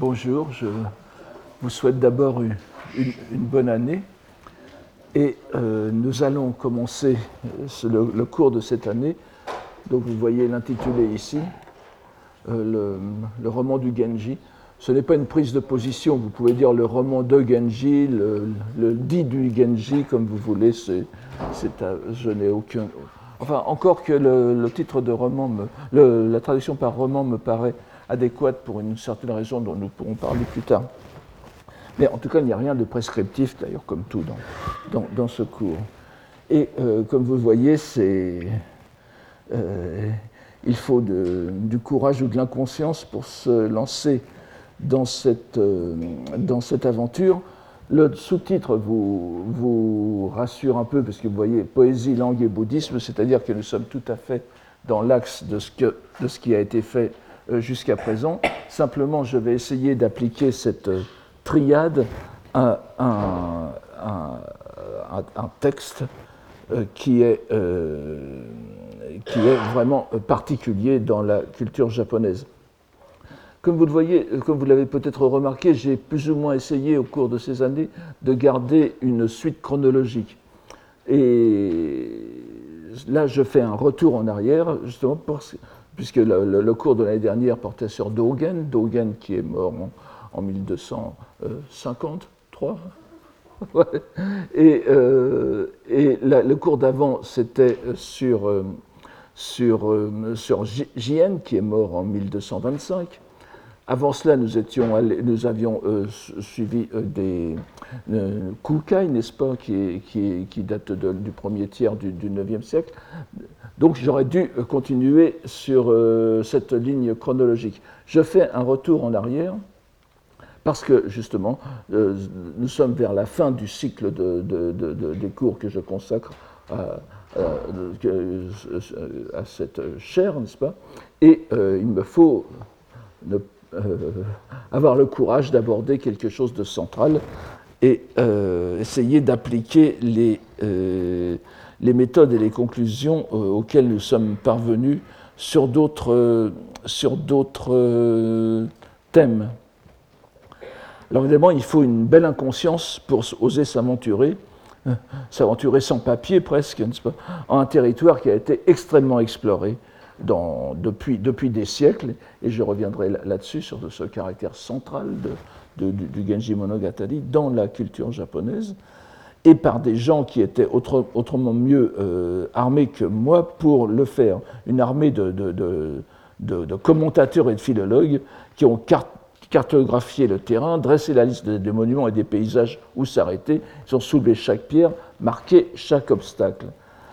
bonjour, je vous souhaite d'abord une bonne année et nous allons commencer le cours de cette année. Donc vous voyez l'intitulé ici, le roman du Genji. Ce n'est pas une prise de position, vous pouvez dire le roman de Genji, le dit du Genji, comme vous voulez, je n'ai aucun... Enfin, encore que le titre de roman, la traduction par roman me paraît adéquate pour une certaine raison dont nous pourrons parler plus tard. Mais en tout cas, il n'y a rien de prescriptif, d'ailleurs, comme tout dans ce cours. Et comme vous le voyez, il faut du courage ou de l'inconscience pour se lancer dans cette aventure. Le sous-titre vous rassure un peu, parce que vous voyez poésie, langue et bouddhisme, c'est-à-dire que nous sommes tout à fait dans l'axe de ce qui a été fait jusqu'à présent. Simplement, je vais essayer d'appliquer cette triade à un texte qui est vraiment particulier dans la culture japonaise. Comme vous le voyez, comme vous l'avez peut-être remarqué, j'ai plus ou moins essayé au cours de ces années de garder une suite chronologique. Et là, je fais un retour en arrière, justement, puisque le cours de l'année dernière portait sur Dogen qui est mort en 1253. Ouais. Et le cours d'avant, c'était sur Jien, qui est mort en 1225. Avant cela, nous avions suivi des Kukai, n'est-ce pas, qui date du premier tiers du IXe siècle. Donc j'aurais dû continuer sur cette ligne chronologique. Je fais un retour en arrière parce que, justement, nous sommes vers la fin du cycle des cours que je consacre à cette chaire, n'est-ce pas? Et il me faut avoir le courage d'aborder quelque chose de central et essayer d'appliquer les méthodes et les conclusions auxquelles nous sommes parvenus sur d'autres thèmes. Alors évidemment, il faut une belle inconscience pour oser s'aventurer sans papier presque, n'est-ce pas, en un territoire qui a été extrêmement exploré depuis des siècles, et je reviendrai là-dessus, sur ce caractère central du Genji Monogatari dans la culture japonaise, et par des gens qui étaient autrement mieux armés que moi pour le faire. Une armée de commentateurs et de philologues qui ont cartographié le terrain, dressé la liste des monuments et des paysages où s'arrêter, ils ont soulevé chaque pierre, marqué chaque obstacle.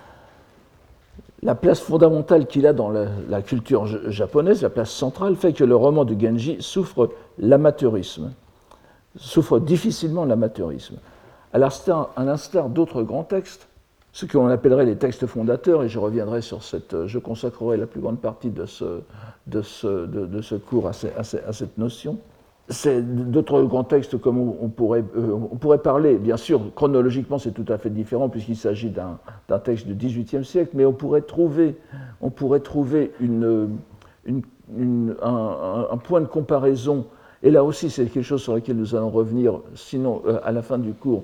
La place fondamentale qu'il a dans la culture japonaise, la place centrale, fait que le roman de Genji souffre difficilement l'amateurisme. À l'instar d'autres grands textes, ce qu'on appellerait les textes fondateurs, et je reviendrai sur je consacrerai la plus grande partie de ce cours à cette notion. C'est d'autres grands textes comme on pourrait parler, bien sûr, chronologiquement c'est tout à fait différent puisqu'il s'agit d'un texte du XVIIIe siècle, mais on pourrait trouver un point de comparaison, et là aussi c'est quelque chose sur lequel nous allons revenir, sinon à la fin du cours,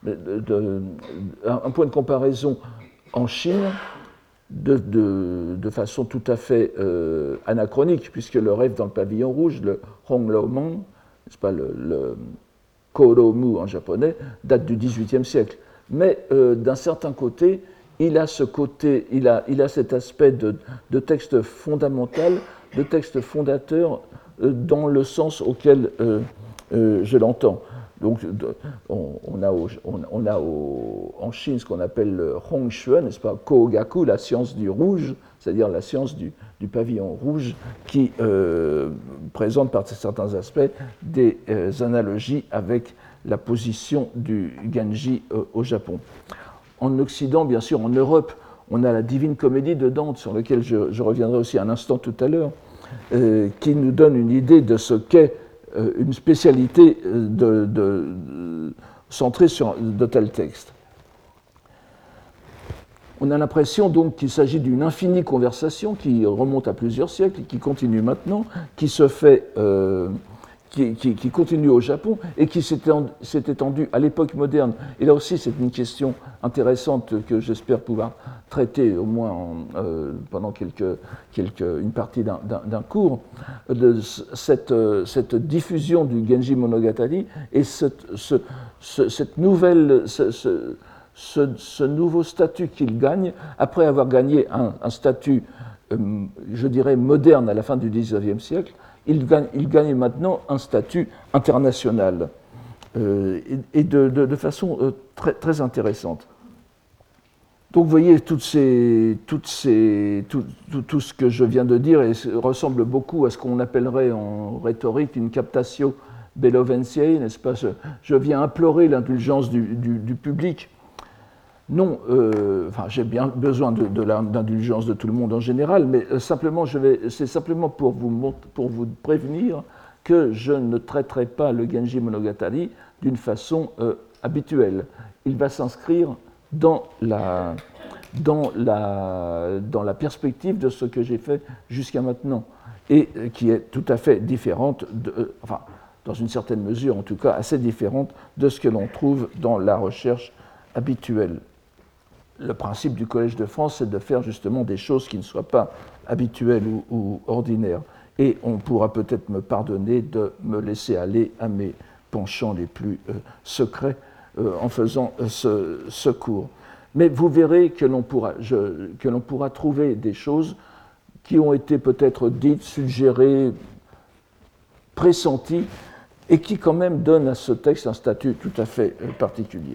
un point de comparaison en Chine, de façon tout à fait anachronique, puisque le rêve dans le pavillon rouge, le Honglomon, n'est-ce pas, le Koromu en japonais, date du XVIIIe siècle. Mais d'un certain côté, il a cet aspect de texte fondamental, de texte fondateur, dans le sens auquel je l'entends. Donc, on a en Chine ce qu'on appelle le Hongshuan, n'est-ce pas, Kogaku, la science du rouge, c'est-à-dire la science du pavillon rouge, qui présente par certains aspects des analogies avec la position du Genji au Japon. En Occident, bien sûr, en Europe, on a la Divine Comédie de Dante, sur laquelle je reviendrai aussi un instant tout à l'heure, qui nous donne une idée de ce qu'est une spécialité centrée sur de tels textes. On a l'impression donc qu'il s'agit d'une infinie conversation qui remonte à plusieurs siècles et qui continue maintenant, qui se fait qui continue au Japon et qui s'est étendu à l'époque moderne. Et là aussi, c'est une question intéressante que j'espère pouvoir traiter au moins pendant une partie d'un cours, de cette diffusion du Genji Monogatari et cette nouvelle, ce nouveau statut qu'il gagne, après avoir gagné un statut, je dirais, moderne à la fin du XIXe siècle. Il gagne maintenant un statut international et de façon très, très intéressante. Donc vous voyez, tout ce que je viens de dire ressemble beaucoup à ce qu'on appellerait en rhétorique une captatio bellovensiae, n'est-ce pas? Je viens implorer l'indulgence du public. Non, j'ai bien besoin de l'indulgence de tout le monde en général, mais c'est simplement pour vous prévenir que je ne traiterai pas le Genji Monogatari d'une façon habituelle. Il va s'inscrire dans la perspective de ce que j'ai fait jusqu'à maintenant, et qui est tout à fait différente, dans une certaine mesure en tout cas, assez différente de ce que l'on trouve dans la recherche habituelle. Le principe du Collège de France, c'est de faire justement des choses qui ne soient pas habituelles ou ordinaires. Et on pourra peut-être me pardonner de me laisser aller à mes penchants les plus secrets en faisant ce cours. Mais vous verrez que l'on pourra trouver des choses qui ont été peut-être dites, suggérées, pressenties, et qui quand même donnent à ce texte un statut tout à fait particulier.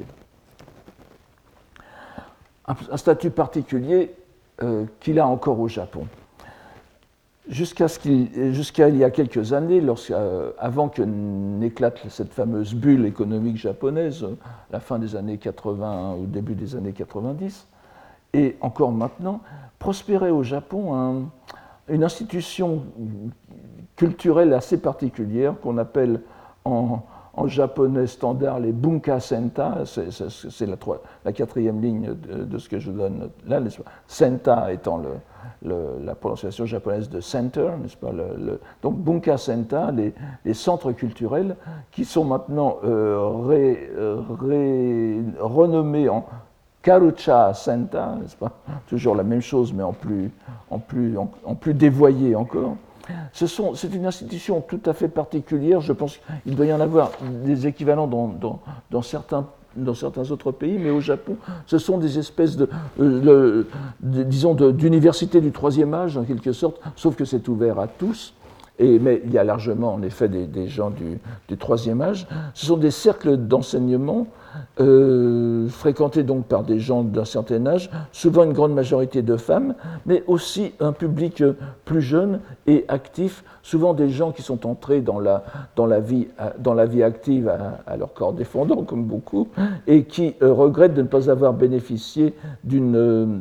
Un statut particulier qu'il a encore au Japon. Jusqu'à il y a quelques années, avant que n'éclate cette fameuse bulle économique japonaise, la fin des années 80 ou début des années 90, et encore maintenant, prospérait au Japon une institution culturelle assez particulière qu'on appelle en japonais standard les bunka senta, c'est la quatrième ligne de ce que je donne là, senta étant la prononciation japonaise de center, n'est-ce pas, donc bunka senta, les centres culturels qui sont maintenant renommés en karucha senta, n'est-ce pas, toujours la même chose mais en plus dévoyé encore. C'est une institution tout à fait particulière. Je pense qu'il doit y en avoir des équivalents dans certains autres pays, mais au Japon, ce sont des espèces d'universités du troisième âge, en quelque sorte, sauf que c'est ouvert à tous. Mais il y a largement, en effet, des gens du troisième âge. Ce sont des cercles d'enseignement fréquentés donc par des gens d'un certain âge, souvent une grande majorité de femmes, mais aussi un public plus jeune et actif, souvent des gens qui sont entrés dans la vie active à leur corps défendant, comme beaucoup, et qui regrettent de ne pas avoir bénéficié d'une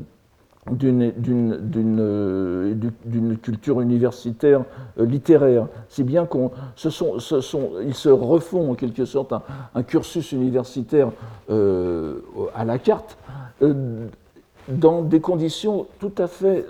culture universitaire littéraire, si bien qu'ils se refont en quelque sorte un cursus universitaire à la carte, dans des conditions tout à fait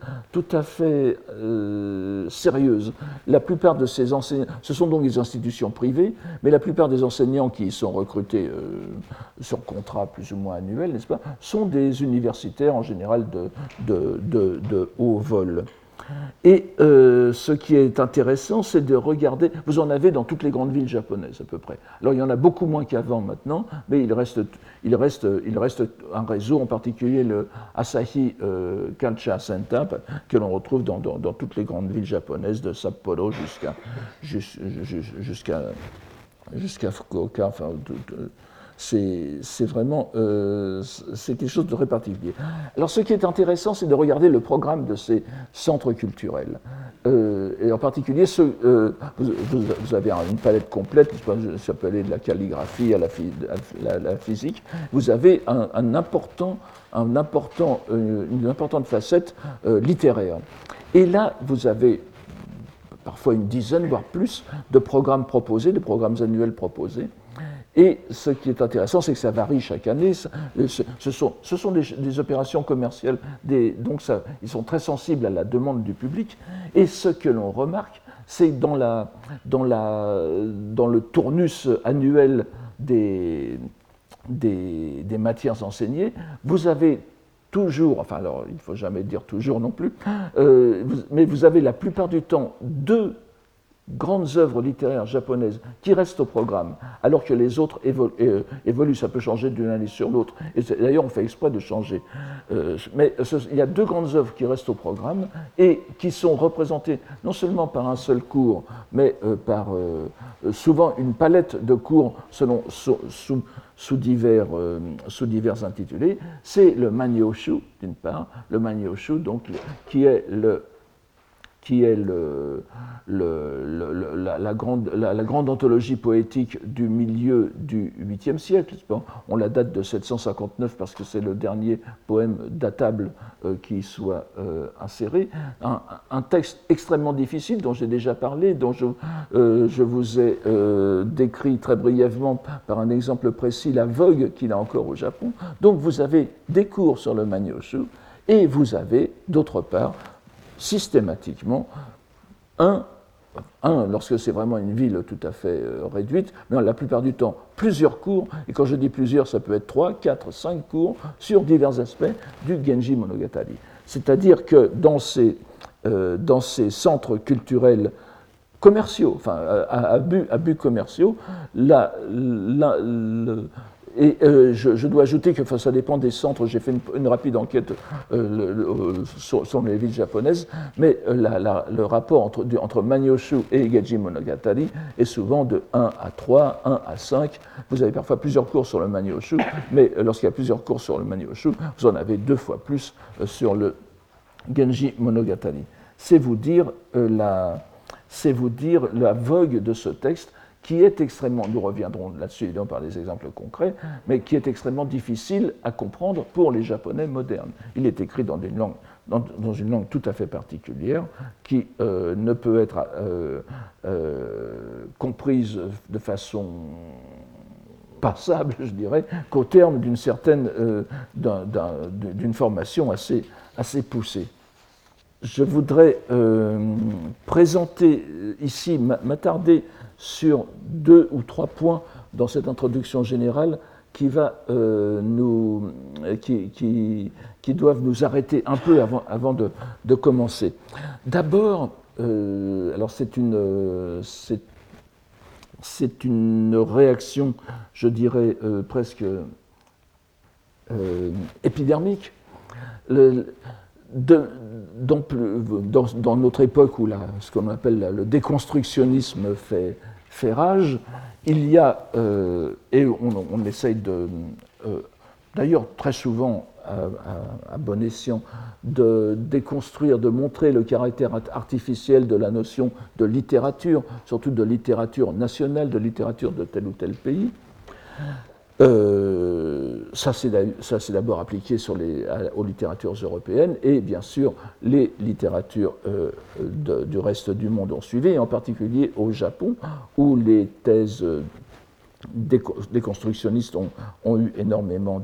sérieuses. La plupart de ces enseignants, ce sont donc des institutions privées, mais la plupart des enseignants qui sont recrutés sur contrat plus ou moins annuel, n'est-ce pas, sont des universitaires en général de haut vol. Et ce qui est intéressant, c'est de regarder, vous en avez dans toutes les grandes villes japonaises à peu près. Alors il y en a beaucoup moins qu'avant maintenant, mais il reste un réseau, en particulier le Asahi Kalcha Center, que l'on retrouve dans toutes les grandes villes japonaises, de Sapporo jusqu'à Fukuoka. Enfin, c'est vraiment c'est quelque chose de très particulier. Alors ce qui est intéressant, c'est de regarder le programme de ces centres culturels. Et en particulier, vous avez une palette complète, ça peut aller de la calligraphie à la physique. Vous avez une importante facette littéraire. Et là, vous avez parfois une dizaine, voire plus, de programmes proposés, de programmes annuels proposés. Et ce qui est intéressant, c'est que ça varie chaque année. Ce sont des opérations commerciales, donc ils sont très sensibles à la demande du public. Et ce que l'on remarque, c'est dans le tournus annuel des matières enseignées, vous avez toujours, enfin alors il ne faut jamais dire toujours non plus, mais vous avez la plupart du temps deux grandes œuvres littéraires japonaises qui restent au programme, alors que les autres évoluent, ça peut changer d'une année sur l'autre, et d'ailleurs on fait exprès de changer. Mais il y a deux grandes œuvres qui restent au programme et qui sont représentées non seulement par un seul cours, mais par souvent une palette de cours sous divers intitulés. C'est le Manyoshu, d'une part, le Manyoshu, donc, qui est la grande anthologie poétique du milieu du 8e siècle. On la date de 759 parce que c'est le dernier poème datable qui soit inséré. Un texte extrêmement difficile dont j'ai déjà parlé, dont je vous ai décrit très brièvement par un exemple précis la vogue qu'il a encore au Japon. Donc vous avez des cours sur le Manyoshu et vous avez d'autre part systématiquement lorsque c'est vraiment une ville tout à fait réduite, mais la plupart du temps, plusieurs cours, et quand je dis plusieurs, ça peut être 3, 4, 5 cours sur divers aspects du Genji Monogatari. C'est-à-dire que dans ces centres culturels commerciaux, enfin à buts commerciaux, et je dois ajouter que ça dépend des centres, j'ai fait une rapide enquête sur les villes japonaises, mais le rapport entre Manyoshu et Genji Monogatari est souvent de 1 à 3, 1 à 5. Vous avez parfois plusieurs cours sur le Manyoshu, mais lorsqu'il y a plusieurs cours sur le Manyoshu, vous en avez 2 fois plus sur le Genji Monogatari. C'est vous dire la vogue de ce texte, qui est extrêmement, nous reviendrons là-dessus évidemment par des exemples concrets, mais qui est extrêmement difficile à comprendre pour les Japonais modernes. Il est écrit dans une langue tout à fait particulière, qui ne peut être comprise de façon passable, je dirais, qu'au terme d'une formation assez poussée. Je voudrais présenter ici, m'attarder sur 2 ou 3 points dans cette introduction générale qui doivent nous arrêter un peu avant de commencer. D'abord, alors c'est une réaction, je dirais, presque épidermique. Dans notre époque où ce qu'on appelle le déconstructionnisme fait rage, il y a, et on essaye d'ailleurs très souvent à bon escient, de déconstruire, de montrer le caractère artificiel de la notion de littérature, surtout de littérature nationale, de littérature de tel ou tel pays. Ça, c'est d'abord appliqué aux littératures européennes, et bien sûr, les littératures du reste du monde ont suivi, et en particulier au Japon, où les thèses déconstructionnistes ont eu énormément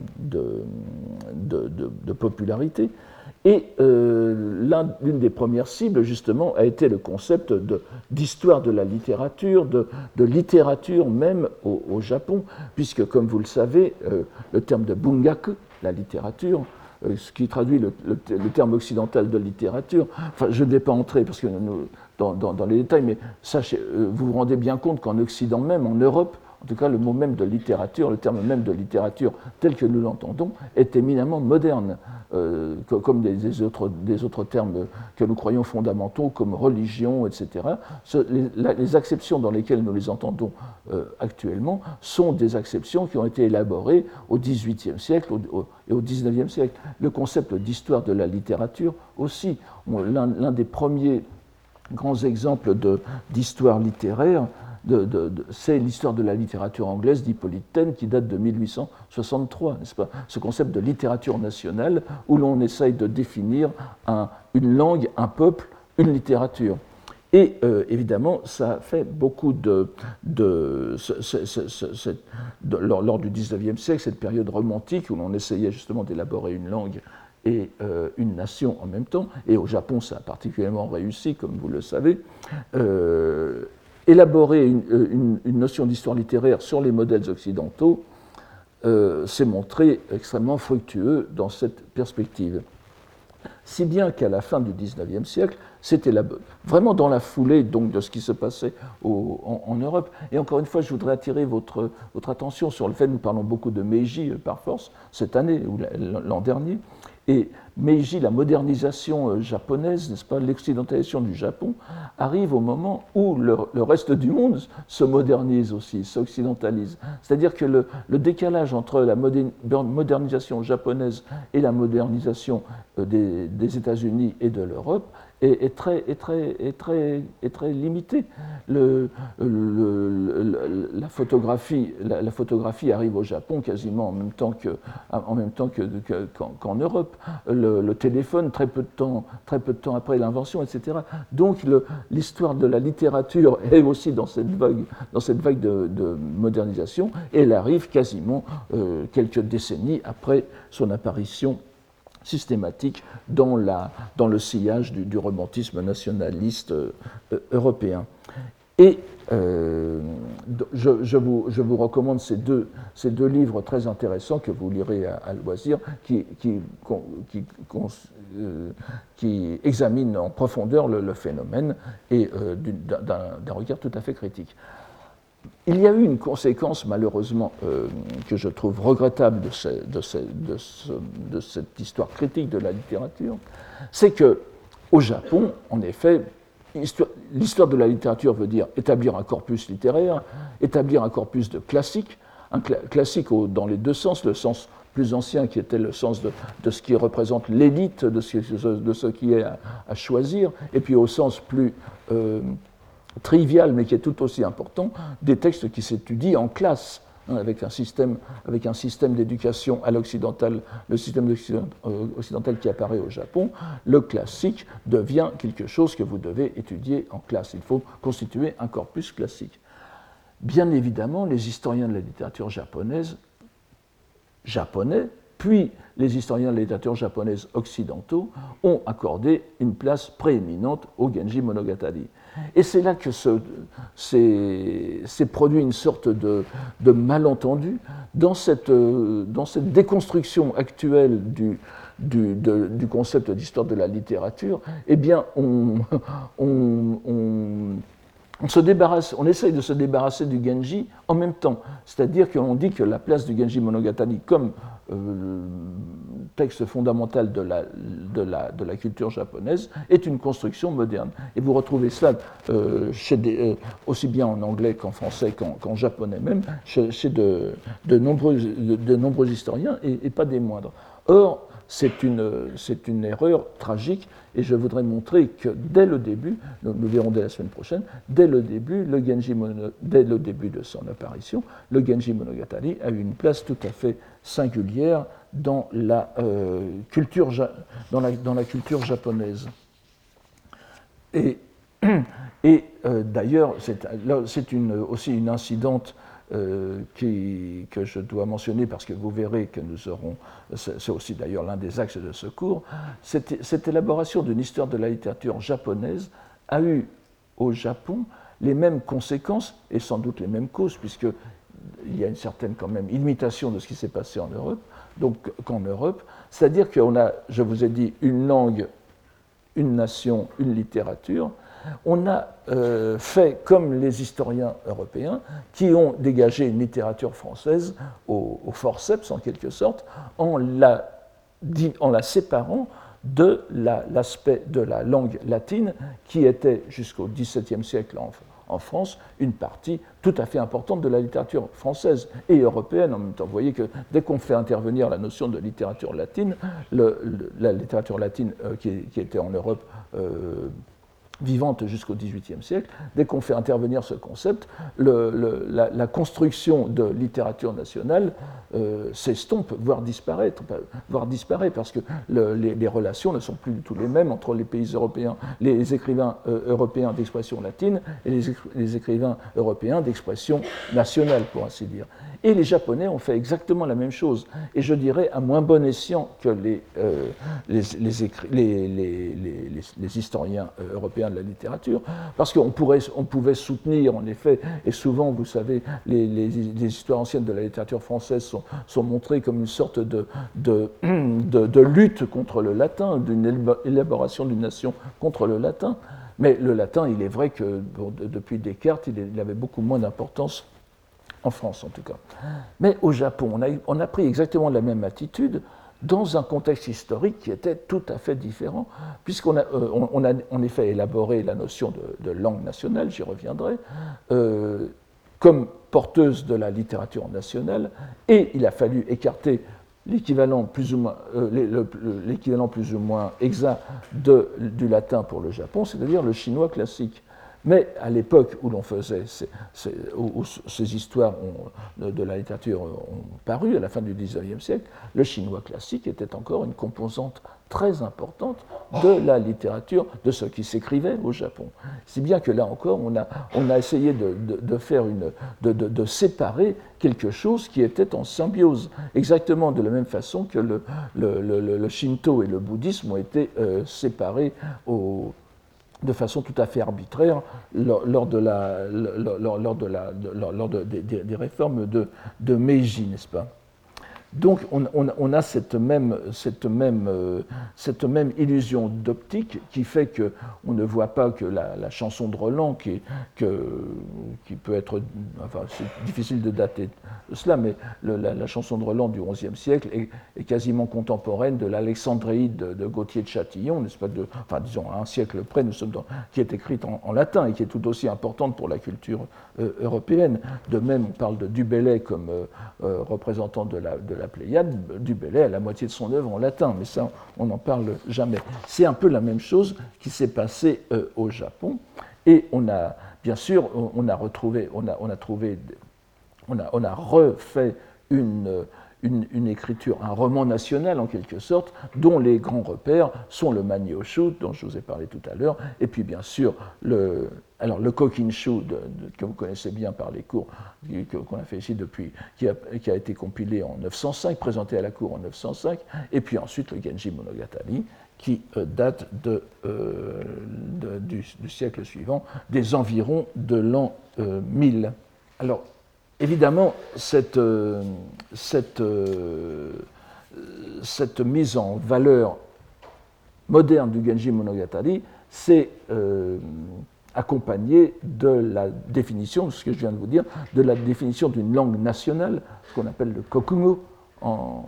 de popularité. Et l'une des premières cibles, justement, a été le concept d'histoire de la littérature, de littérature même au Japon, puisque, comme vous le savez, le terme de bungaku, la littérature, ce qui traduit le terme occidental de littérature, enfin, je ne vais pas entrer parce que dans les détails, mais sachez, vous vous rendez bien compte qu'en Occident même, en Europe, en tout cas, le mot même de littérature, le terme même de littérature tel que nous l'entendons, est éminemment moderne, comme des autres termes que nous croyons fondamentaux, comme religion, etc. Les acceptions dans lesquelles nous les entendons actuellement sont des acceptions qui ont été élaborées au XVIIIe siècle et au XIXe siècle. Le concept d'histoire de la littérature aussi, l'un des premiers grands exemples d'histoire littéraire, c'est l'histoire de la littérature anglaise d'Hippolyte Taine qui date de 1863, n'est-ce pas? Ce concept de littérature nationale où l'on essaye de définir une langue, un peuple, une littérature. Et évidemment, ça a fait beaucoup lors du XIXe siècle, cette période romantique où l'on essayait justement d'élaborer une langue et une nation en même temps, et au Japon ça a particulièrement réussi, comme vous le savez, élaborer une notion d'histoire littéraire sur les modèles occidentaux s'est montré extrêmement fructueux dans cette perspective. Si bien qu'à la fin du XIXe siècle, c'était vraiment dans la foulée donc, de ce qui se passait en Europe. Et encore une fois, je voudrais attirer votre attention sur le fait que nous parlons beaucoup de Meiji par force, cette année ou l'an dernier. Et Meiji, la modernisation japonaise, n'est-ce pas, l'occidentalisation du Japon, arrive au moment où le reste du monde se modernise aussi, s'occidentalise. C'est-à-dire que le décalage entre la modernisation japonaise et la modernisation des États-Unis et de l'Europe est très limité. La photographie arrive au Japon quasiment en même temps qu'en Europe. Le téléphone, très peu de temps après l'invention, etc. Donc l'histoire de la littérature est aussi dans cette vague de modernisation, et elle arrive quasiment quelques décennies après son apparition systématique dans le sillage du romantisme nationaliste européen. Et je vous recommande ces deux livres très intéressants que vous lirez à loisir, qui examinent en profondeur le phénomène et d'un regard tout à fait critique. Il y a eu une conséquence, malheureusement, que je trouve regrettable de cette histoire critique de la littérature, c'est qu'au Japon, en effet, l'histoire de la littérature veut dire établir un corpus littéraire, établir un corpus de classiques, classique dans les deux sens, le sens plus ancien qui était le sens de ce qui représente l'élite, de ce qui est à choisir, et puis au sens plus trivial, mais qui est tout aussi important, des textes qui s'étudient en classe, avec un système d'éducation à l'occidental, le système occidental qui apparaît au Japon. Le classique devient quelque chose que vous devez étudier en classe. Il faut constituer un corpus classique. Bien évidemment, les historiens de la littérature japonais, puis les historiens de la littérature japonaise occidentaux ont accordé une place prééminente au Genji Monogatari. Et c'est là que s'est produit une sorte de malentendu dans cette déconstruction actuelle du concept d'histoire de la littérature. Eh bien, on essaye de se débarrasser du Genji en même temps. C'est-à-dire qu'on dit que la place du Genji Monogatari comme texte fondamental de la culture japonaise est une construction moderne. Et vous retrouvez cela aussi bien en anglais qu'en français qu'en japonais même, chez de nombreux historiens, et pas des moindres. Or, c'est une erreur tragique, et je voudrais montrer que dès le début, nous verrons dès la semaine prochaine, dès le début de son apparition, le Genji Monogatari a eu une place tout à fait singulière dans la culture japonaise. Et d'ailleurs, c'est aussi une incidente que je dois mentionner parce que vous verrez que nous aurons, c'est aussi d'ailleurs l'un des axes de ce cours, cette élaboration d'une histoire de la littérature japonaise a eu au Japon les mêmes conséquences et sans doute les mêmes causes, puisqu'il y a une certaine quand même imitation de ce qui s'est passé en Europe, donc qu'en Europe, c'est-à-dire qu'on a, je vous ai dit, une langue, une nation, une littérature. On a fait comme les historiens européens qui ont dégagé une littérature française au forceps en quelque sorte, en la séparant de l'aspect de la langue latine qui était jusqu'au XVIIe siècle en France une partie tout à fait importante de la littérature française et européenne en même temps. Vous voyez que dès qu'on fait intervenir la notion de littérature latine, la littérature latine qui était en Europe vivante jusqu'au XVIIIe siècle. Dès qu'on fait intervenir ce concept, la construction de littérature nationale s'estompe, voire disparaît, parce que les relations ne sont plus du tout les mêmes entre les pays européens, les écrivains européens d'expression latine et les écrivains européens d'expression nationale, pour ainsi dire. Et les Japonais ont fait exactement la même chose, et je dirais à moins bon escient que les historiens européens de la littérature, parce qu'on pouvait soutenir, en effet, et souvent, vous savez, les histoires anciennes de la littérature française sont montrées comme une sorte de lutte contre le latin, d'une élaboration d'une nation contre le latin. Mais le latin, il est vrai que depuis Descartes, il avait beaucoup moins d'importance, en France en tout cas. Mais au Japon, on a pris exactement la même attitude dans un contexte historique qui était tout à fait différent, puisqu'on a en effet élaboré la notion de langue nationale, j'y reviendrai, comme porteuse de la littérature nationale, et il a fallu écarter l'équivalent plus ou moins exact du latin pour le Japon, c'est-à-dire le chinois classique. Mais à l'époque où l'on faisait où ces histoires de la littérature ont paru, à la fin du XIXe siècle, le chinois classique était encore une composante très importante de la littérature, de ce qui s'écrivait au Japon. Si bien que là encore, on a essayé de séparer quelque chose qui était en symbiose, exactement de la même façon que le Shinto et le bouddhisme ont été séparés de façon tout à fait arbitraire lors des réformes de Meiji, n'est-ce pas? Donc on a cette même illusion d'optique qui fait qu'on ne voit pas que la chanson de Roland, qui peut être, enfin c'est difficile de dater cela, mais la chanson de Roland du XIe siècle est quasiment contemporaine de l'Alexandréide de Gauthier de Châtillon, n'est-ce pas, enfin disons à un siècle près, qui est écrite en latin et qui est tout aussi importante pour la culture européenne. De même, on parle de Du Bellay comme représentant de la Pléiade. Du Bellay a la moitié de son œuvre en latin, mais ça, on n'en parle jamais. C'est un peu la même chose qui s'est passé au Japon, et on a, bien sûr, on a refait une écriture, un roman national en quelque sorte, dont les grands repères sont le Manyoshu, dont je vous ai parlé tout à l'heure, et puis bien sûr le Kokinshu, que vous connaissez bien par les cours qu'on a fait ici depuis, qui a été compilé en 905, présenté à la cour en 905, et puis ensuite le Genji Monogatari, qui date du siècle suivant, des environs de l'an 1000. Alors, évidemment, cette mise en valeur moderne du Genji Monogatari s'est accompagnée de la définition, ce que je viens de vous dire, de la définition d'une langue nationale, ce qu'on appelle le kokugo en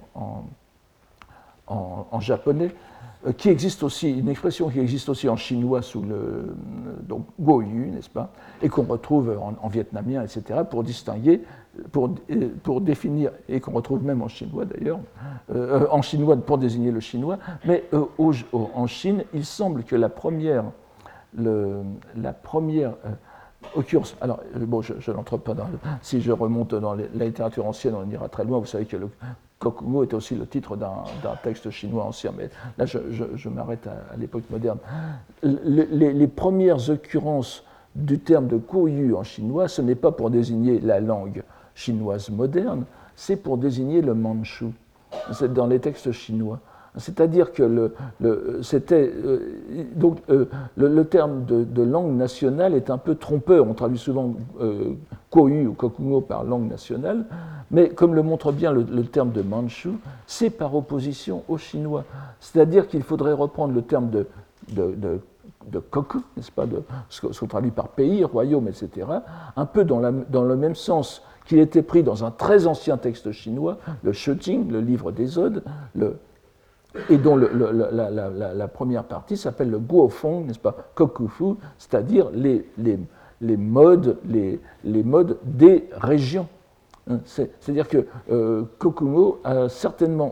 japonais, qui existe aussi, une expression qui existe aussi en chinois sous donc goyu, n'est-ce pas, et qu'on retrouve en vietnamien, etc., pour distinguer, pour définir, et qu'on retrouve même en chinois d'ailleurs, en chinois pour désigner le chinois, mais en Chine, il semble que la première occurrence, alors bon, je n'entre pas dans si je remonte dans la littérature ancienne, on ira très loin, vous savez que le Kokugo était aussi le titre d'un texte chinois ancien, mais là je m'arrête à l'époque moderne. Les premières occurrences du terme de Kouyu en chinois, ce n'est pas pour désigner la langue chinoise moderne, c'est pour désigner le manchu. C'est dans les textes chinois. C'est-à-dire que le terme de langue nationale est un peu trompeur. On traduit souvent Kouyu ou Kokugo par langue nationale, mais comme le montre bien le terme de manchu, c'est par opposition au chinois. C'est-à-dire qu'il faudrait reprendre le terme de koku, n'est-ce pas, ce qu'on traduit par pays, royaume, etc., un peu dans le même sens qu'il était pris dans un très ancien texte chinois, le Shijing, le livre des Odes, et dont la première partie s'appelle le Guofeng, n'est-ce pas, Kokufu, c'est-à-dire les modes des régions. C'est-à-dire que Kokumo a certainement,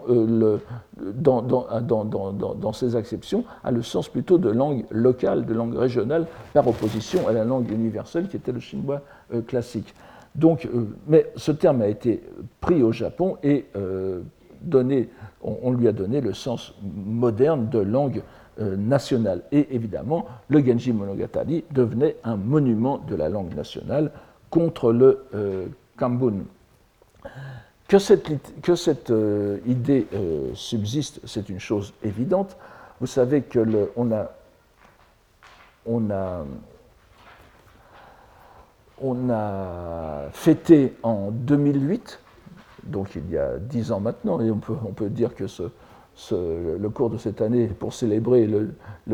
dans ses acceptions, a le sens plutôt de langue locale, de langue régionale, par opposition à la langue universelle qui était le chinois classique. Donc, mais ce terme a été pris au Japon et on lui a donné le sens moderne de langue nationale. Et évidemment, le Genji Monogatari devenait un monument de la langue nationale contre le Kambun. Que cette idée subsiste, c'est une chose évidente. Vous savez que on a fêté en 2008, donc il y a 10 ans maintenant, et on peut dire que le cours de cette année pour célébrer le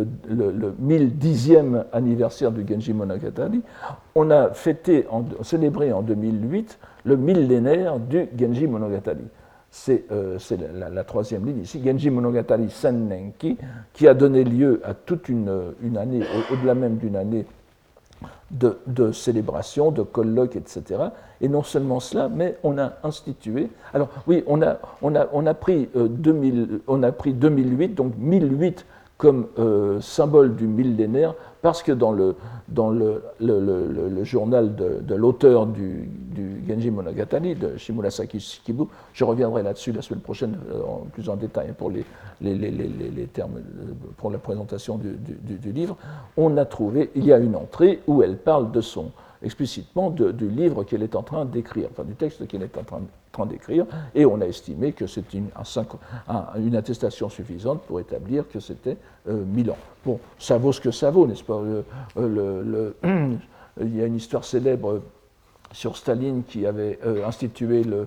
1010e anniversaire du Genji Monogatari, on a célébré en 2008 le millénaire du Genji Monogatari. C'est la troisième ligne ici, Genji Monogatari Sennenki, qui a donné lieu à toute une année, au-delà même d'une année de célébration, de colloques, etc. Et non seulement cela, mais on a institué. Alors oui, on a pris 2008, donc 1008 comme symbole du millénaire, parce que dans le journal de l'auteur du Genji Monogatari, de Shimurasaki Shikibu, je reviendrai là-dessus la semaine prochaine plus en détail pour les termes, pour la présentation du livre, on a trouvé, il y a une entrée où elle parle explicitement du livre qu'elle est en train d'écrire, enfin du texte qu'elle est en train d'écrire, et on a estimé que c'est une attestation suffisante pour établir que c'était 1000 ans. Bon, ça vaut ce que ça vaut, n'est-ce pas? Il y a une histoire célèbre sur Staline qui avait institué le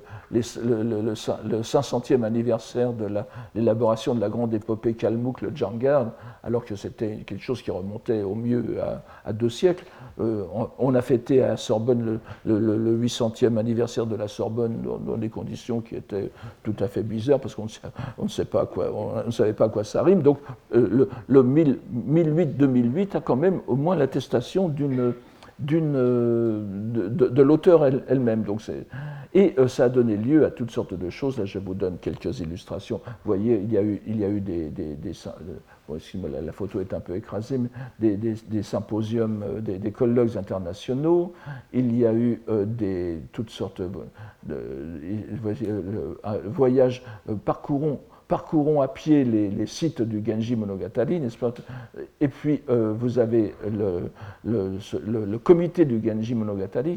500e anniversaire de l'élaboration de la grande épopée kalmouk, le Djangard, alors que c'était quelque chose qui remontait au mieux à 2 siècles. On a fêté à Sorbonne le 800e anniversaire de la Sorbonne dans des conditions qui étaient tout à fait bizarres parce qu'on ne savait pas à quoi ça rime. Donc le 1008-2008 a quand même au moins l'attestation de l'auteur elle-même. Et ça a donné lieu à toutes sortes de choses. Là, je vous donne quelques illustrations. Vous voyez, il y a eu bon, la photo est un peu écrasée, mais des symposiums, des colloques internationaux. Il y a eu toutes sortes de voyages, parcourons à pied les sites du Genji Monogatari, n'est-ce pas? Et puis vous avez le comité du Genji Monogatari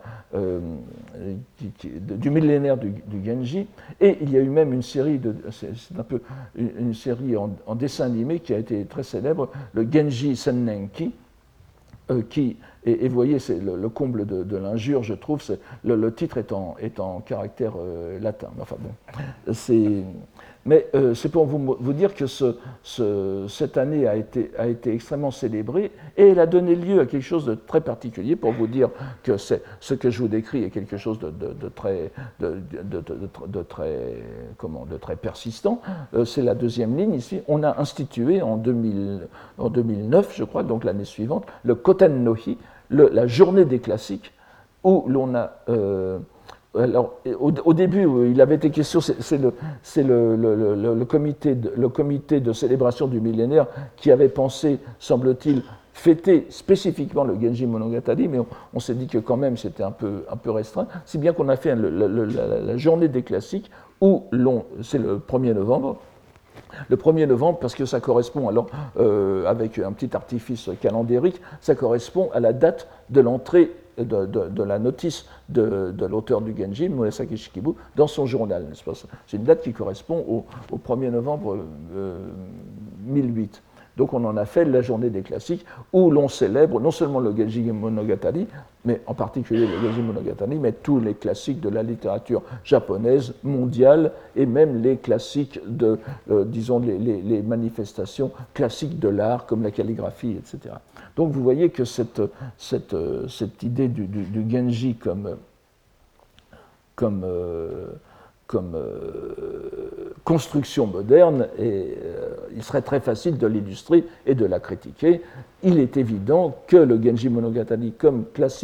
du millénaire du Genji, et il y a eu même une série une série en dessin animé qui a été très célèbre, le Genji Sennenki, et vous voyez, c'est le comble de l'injure, je trouve. Le titre est en caractère latin. Enfin bon, mais c'est pour vous dire que cette année a été extrêmement célébrée et elle a donné lieu à quelque chose de très particulier, pour vous dire que ce que je vous décris est quelque chose de très persistant. C'est la deuxième ligne ici. On a institué en 2009, je crois, donc l'année suivante, le Koten no Hi, la journée des classiques, où l'on a... alors, au début, il avait été question, c'est le comité de célébration du millénaire qui avait pensé, semble-t-il, fêter spécifiquement le Genji Monogatari, mais on s'est dit que quand même c'était un peu restreint, si bien qu'on a fait la journée des classiques, où c'est le 1er novembre. Le 1er novembre, parce que ça correspond, alors, avec un petit artifice calendérique, ça correspond à la date de l'entrée de la notice de l'auteur du Genji, Murasaki Shikibu, dans son journal. C'est une date qui correspond au 1er novembre 1008. Donc on en a fait la journée des classiques, où l'on célèbre non seulement le Genji Monogatari, mais en particulier le Genji Monogatari, mais tous les classiques de la littérature japonaise, mondiale, et même les classiques disons, les manifestations classiques de l'art, comme la calligraphie, etc. Donc vous voyez que cette idée du Genji comme construction moderne, il serait très facile de l'illustrer et de la critiquer. Il est évident que le Genji Monogatari, comme classique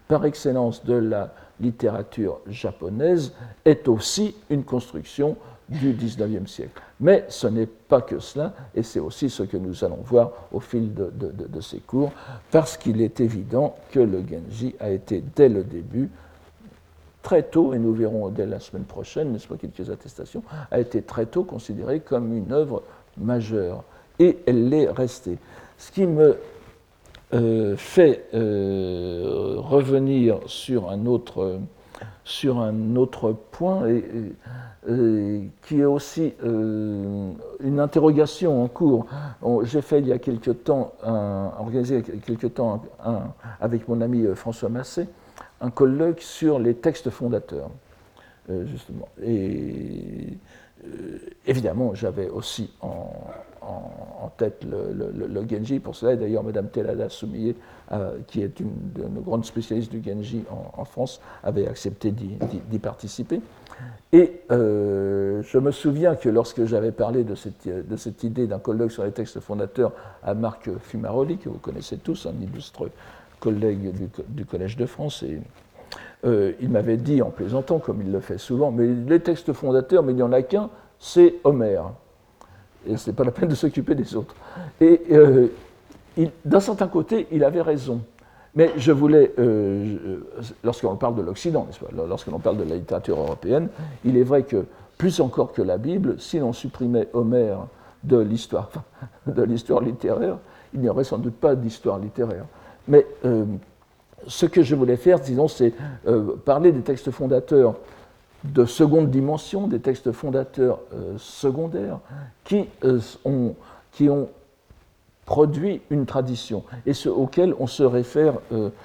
par excellence de la littérature japonaise, est aussi une construction du XIXe siècle. Mais ce n'est pas que cela, et c'est aussi ce que nous allons voir au fil de ces cours, parce qu'il est évident que le Genji a été, dès le début, très tôt, et nous verrons dès la semaine prochaine, n'est-ce pas, quelques attestations, a été très tôt considéré comme une œuvre majeure. Et elle l'est restée. Ce qui me fait revenir sur un autre point, qui est aussi une interrogation en cours. J'ai fait il y a quelque temps, organisé il y a quelque temps avec mon ami François Massé, un colloque sur les textes fondateurs, justement. Et évidemment, j'avais aussi en tête le Genji pour cela. Et d'ailleurs, Mme Telada Soumillé, qui est une de nos grandes spécialistes du Genji en France, avait accepté d'y participer. Et je me souviens que lorsque j'avais parlé de cette idée d'un colloque sur les textes fondateurs à Marc Fumaroli, que vous connaissez tous, un illustre collègue du Collège de France, et il m'avait dit en plaisantant, comme il le fait souvent, mais les textes fondateurs, mais il n'y en a qu'un, c'est Homère. Et ce n'est pas la peine de s'occuper des autres. Et d'un certain côté, il avait raison. Mais je voulais, lorsqu'on parle de l'Occident, n'est-ce pas, lorsque l'on parle de la littérature européenne, il est vrai que, plus encore que la Bible, si l'on supprimait Homère de l'histoire littéraire, il n'y aurait sans doute pas d'histoire littéraire. Mais ce que je voulais faire, disons, c'est parler des textes fondateurs de seconde dimension, des textes fondateurs secondaires qui ont produit une tradition et auxquels on se réfère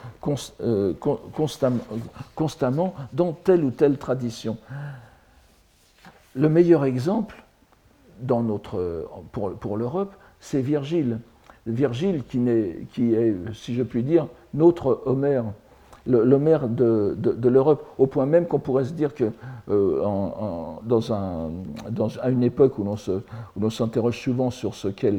constamment dans telle ou telle tradition. Le meilleur exemple pour l'Europe, c'est Virgile. Virgile qui est, si je puis dire, notre Homère, l'Homère de l'Europe, au point même qu'on pourrait se dire que à une époque où l'on s'interroge souvent sur ce qu'est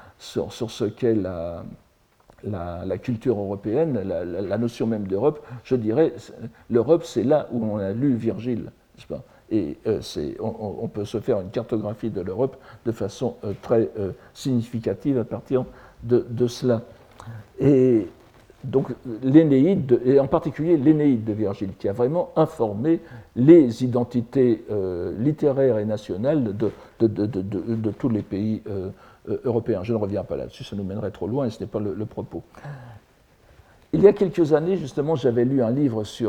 la culture européenne, la notion même d'Europe, je dirais, l'Europe, c'est là où on a lu Virgile, n'est-ce pas ? Et on peut se faire une cartographie de l'Europe de façon très significative à partir de cela. Et donc l'Énéide, et en particulier l'Énéide de Virgile, qui a vraiment informé les identités littéraires et nationales de tous les pays européens. Je ne reviens pas là-dessus, ça nous mènerait trop loin et ce n'est pas le propos. Il y a quelques années, justement, j'avais lu une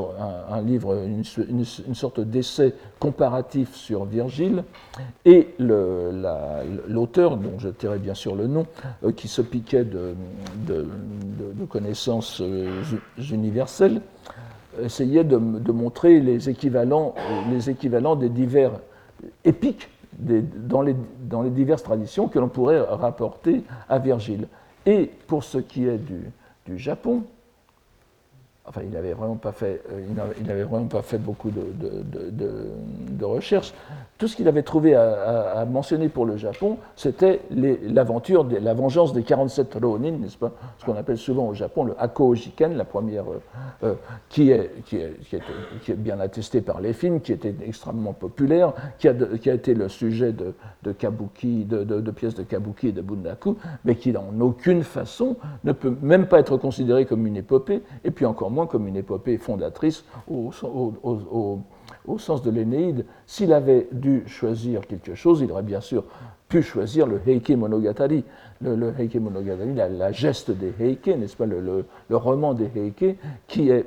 sorte d'essai comparatif sur Virgile, et l'auteur, dont je tairai bien sûr le nom, qui se piquait de connaissances universelles, essayait de montrer les équivalents des divers épiques dans les diverses traditions que l'on pourrait rapporter à Virgile. Et pour ce qui est du Japon, enfin, il n'avait vraiment pas fait beaucoup de recherches. Tout ce qu'il avait trouvé à mentionner pour le Japon, c'était la vengeance des 47 Ronin, n'est-ce pas? Ce qu'on appelle souvent au Japon le Hako Jiken, la première, qui est bien attestée par les films, qui était extrêmement populaire, qui a été le sujet de kabuki, de pièces de kabuki et de bunraku, mais qui en aucune façon ne peut même pas être considérée comme une épopée, et puis encore moins comme une épopée fondatrice au sens de l'Énéide. S'il avait dû choisir quelque chose, il aurait bien sûr pu choisir le Heike Monogatari, le Heike Monogatari, la geste des Heike, n'est-ce pas, le roman des Heike, qui est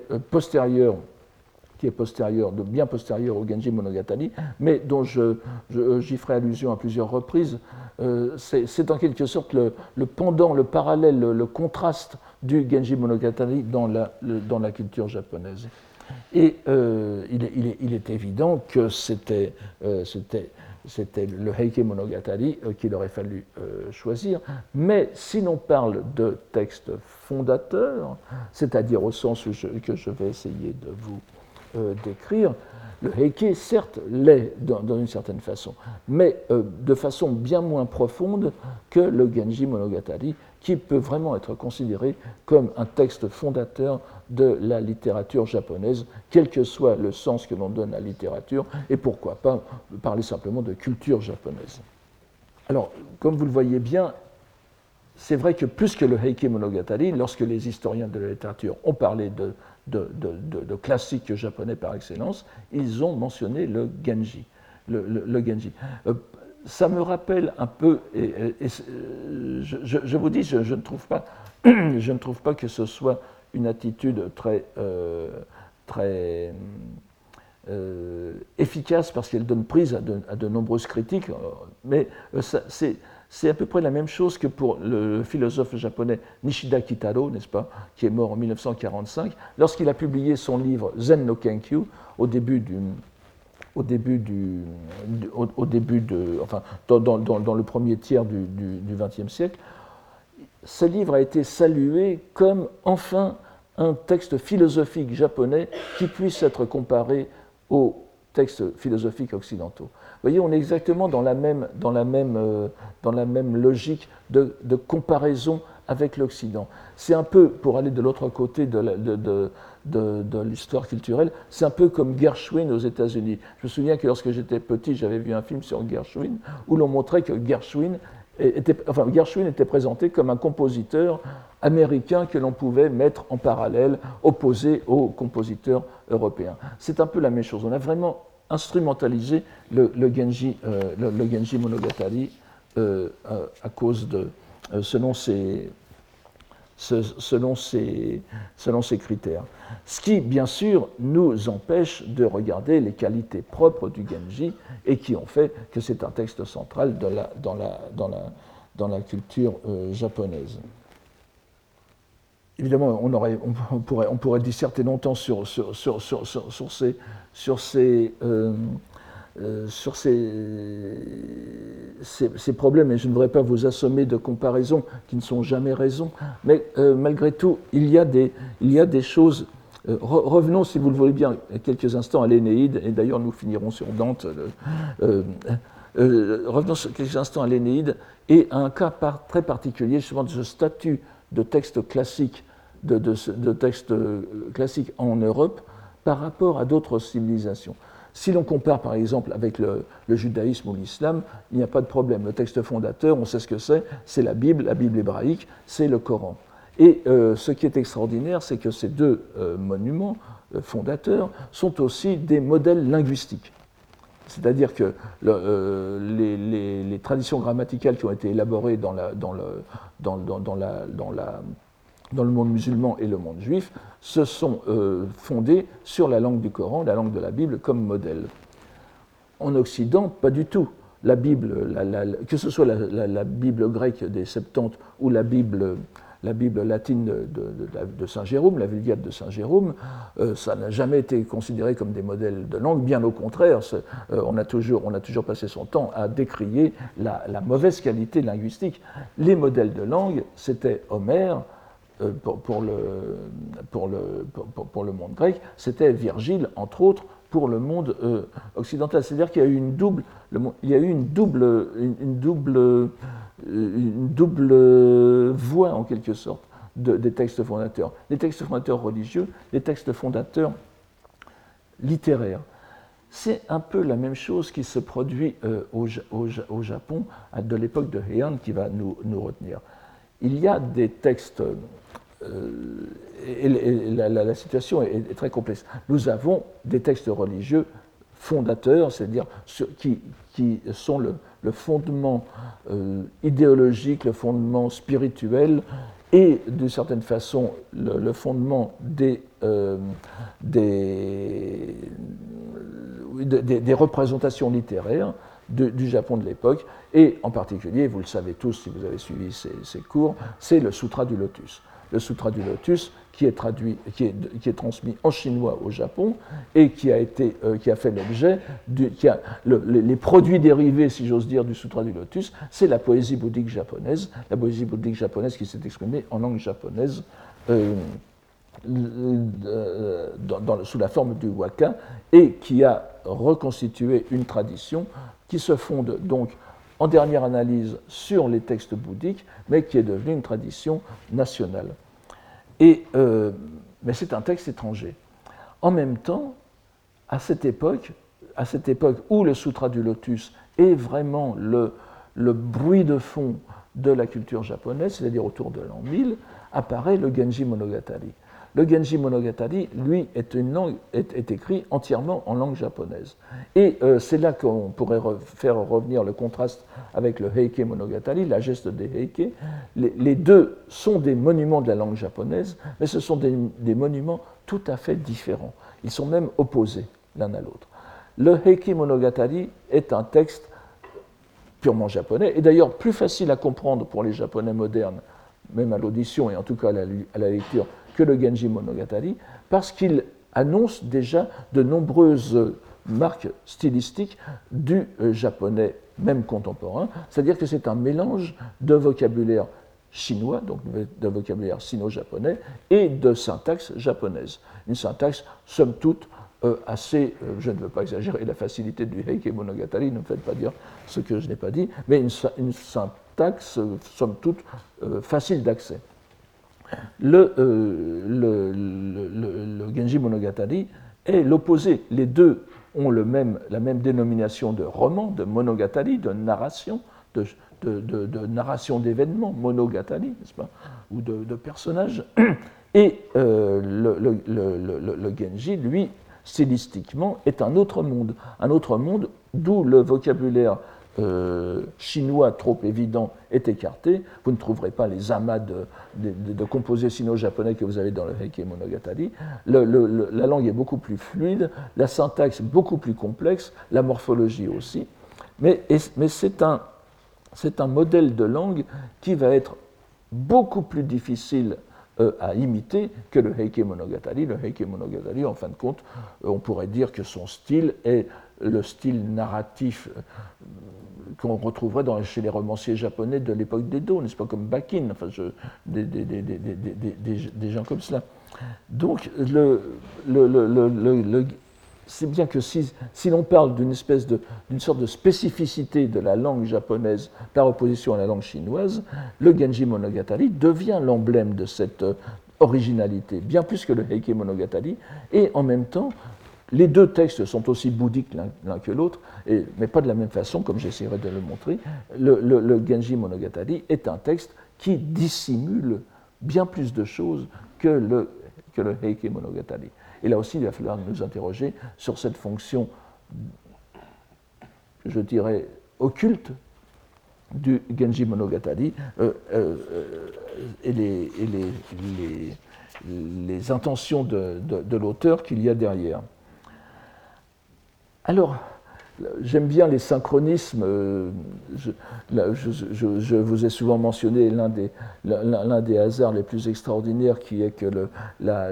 bien postérieur au Genji Monogatari, mais dont j'y ferai allusion à plusieurs reprises. C'est en quelque sorte le pendant, le parallèle, le contraste du Genji Monogatari dans la culture japonaise. Et il est évident que c'était le Heike Monogatari qu'il aurait fallu choisir, mais si l'on parle de textes fondateurs, c'est-à-dire au sens que je vais essayer de vous décrire, le Heike, certes, l'est dans une certaine façon, mais de façon bien moins profonde que le Genji Monogatari, qui peut vraiment être considéré comme un texte fondateur de la littérature japonaise, quel que soit le sens que l'on donne à la littérature, et pourquoi pas parler simplement de culture japonaise. Alors, comme vous le voyez bien, c'est vrai que plus que le Heike Monogatari, lorsque les historiens de la littérature ont parlé de classiques japonais par excellence, ils ont mentionné le Genji. Le Genji. Ça me rappelle un peu, je vous dis, je ne trouve pas, je ne trouve pas que ce soit une attitude très efficace parce qu'elle donne prise à de nombreuses critiques, mais c'est à peu près la même chose que pour le philosophe japonais Nishida Kitaro, n'est-ce pas, qui est mort en 1945, lorsqu'il a publié son livre Zen no Kenkyu enfin, dans le premier tiers du XXe siècle. Ce livre a été salué comme enfin un texte philosophique japonais qui puisse être comparé aux textes philosophiques occidentaux. Vous voyez, on est exactement dans la même logique de comparaison avec l'Occident. C'est un peu, pour aller de l'autre côté de l'histoire culturelle, c'est un peu comme Gershwin aux États-Unis. Je me souviens que lorsque j'étais petit, j'avais vu un film sur Gershwin où l'on montrait que Gershwin était présenté comme un compositeur américain que l'on pouvait mettre en parallèle, opposé aux compositeurs européens. C'est un peu la même chose. On a vraiment instrumentalisé le Genji Monogatari à cause de, selon ses critères. Ce qui, bien sûr, nous empêche de regarder les qualités propres du Genji et qui ont fait que c'est un texte central dans la culture japonaise. Évidemment, on pourrait disserter longtemps sur ces problèmes, et je ne voudrais pas vous assommer de comparaisons qui ne sont jamais raison, mais malgré tout, il y a des choses. Revenons, si vous le voulez bien, quelques instants à l'Énéide, et d'ailleurs nous finirons sur Dante. Revenons quelques instants à l'Énéide et à un cas très particulier, justement, de ce statut de texte classique, de texte classique en Europe par rapport à d'autres civilisations. Si l'on compare par exemple avec le judaïsme ou l'islam, il n'y a pas de problème. Le texte fondateur, on sait ce que c'est la Bible hébraïque, c'est le Coran. Et ce qui est extraordinaire, c'est que ces deux monuments fondateurs sont aussi des modèles linguistiques. C'est-à-dire que les traditions grammaticales qui ont été élaborées dans le monde musulman et le monde juif se sont fondées sur la langue du Coran, la langue de la Bible, comme modèle. En Occident, pas du tout. La Bible, que ce soit la Bible grecque des Septante ou la Bible latine de Saint Jérôme, la Vulgate de Saint Jérôme, ça n'a jamais été considéré comme des modèles de langue, bien au contraire, on a toujours passé son temps à décrier la mauvaise qualité linguistique. Les modèles de langue, c'était Homère, pour le monde grec, c'était Virgile, entre autres, pour le monde occidental. C'est-à-dire qu'il y a eu une double voie, en quelque sorte, des textes fondateurs. Les textes fondateurs religieux, les textes fondateurs littéraires. C'est un peu la même chose qui se produit au Japon de l'époque de Heian qui va nous retenir. Il y a des textes, et la situation est très complexe. Nous avons des textes religieux fondateurs, c'est-à-dire qui sont le fondement idéologique, le fondement spirituel et, d'une certaine façon, le fondement des représentations littéraires du Japon de l'époque, et en particulier, vous le savez tous si vous avez suivi ces cours, c'est le Sutra du Lotus. Le Sutra du Lotus qui est transmis en chinois au Japon et qui a fait l'objet, les produits dérivés, si j'ose dire, du Sutra du Lotus, c'est la poésie bouddhique japonaise qui s'est exprimée en langue japonaise sous la forme du waka et qui a reconstitué une tradition qui se fonde donc en dernière analyse sur les textes bouddhiques, mais qui est devenu une tradition nationale. Mais c'est un texte étranger. En même temps, à cette époque où le Sutra du Lotus est vraiment le bruit de fond de la culture japonaise, c'est-à-dire autour de l'an 1000, apparaît le Genji Monogatari. Le Genji Monogatari, lui, est écrit entièrement en langue japonaise. Et c'est là qu'on pourrait faire revenir le contraste avec le Heike Monogatari, la geste des Heike. Les deux sont des monuments de la langue japonaise, mais ce sont des monuments tout à fait différents. Ils sont même opposés l'un à l'autre. Le Heike Monogatari est un texte purement japonais, et d'ailleurs plus facile à comprendre pour les Japonais modernes, même à l'audition et en tout cas à la lecture, que le Genji Monogatari, parce qu'il annonce déjà de nombreuses marques stylistiques du japonais, même contemporain, c'est-à-dire que c'est un mélange de vocabulaire chinois, donc de vocabulaire sino-japonais, et de syntaxe japonaise. Une syntaxe, somme toute, assez, je ne veux pas exagérer la facilité du Heike Monogatari, ne me faites pas dire ce que je n'ai pas dit, mais une syntaxe, somme toute, facile d'accès. Le Genji Monogatari est l'opposé. Les deux ont la même dénomination de roman, de monogatari, de narration, de narration d'événements, monogatari, n'est-ce pas, ou de personnages. Et le Genji, lui, stylistiquement, est un autre monde d'où le vocabulaire chinois trop évident est écarté. Vous ne trouverez pas les amas de composés sino-japonais que vous avez dans le Heike Monogatari. La langue est beaucoup plus fluide, la syntaxe beaucoup plus complexe, la morphologie aussi. Mais c'est un modèle de langue qui va être beaucoup plus difficile à imiter que le Heike Monogatari. Le Heike Monogatari, en fin de compte, on pourrait dire que son style est le style narratif qu'on retrouverait chez les romanciers japonais de l'époque d'Edo, n'est-ce pas, comme Bakin, enfin, des gens comme cela. Donc, c'est bien que si l'on parle d'une sorte de spécificité de la langue japonaise par opposition à la langue chinoise, le Genji Monogatari devient l'emblème de cette originalité, bien plus que le Heike Monogatari, et en même temps, les deux textes sont aussi bouddhiques l'un que l'autre, mais pas de la même façon, comme j'essaierai de le montrer. Le Genji Monogatari est un texte qui dissimule bien plus de choses que le Heike Monogatari. Et là aussi, il va falloir nous interroger sur cette fonction, je dirais, occulte du Genji Monogatari et les intentions de l'auteur qu'il y a derrière. Alors, j'aime bien les synchronismes. Je vous ai souvent mentionné l'un des hasards les plus extraordinaires, qui est que la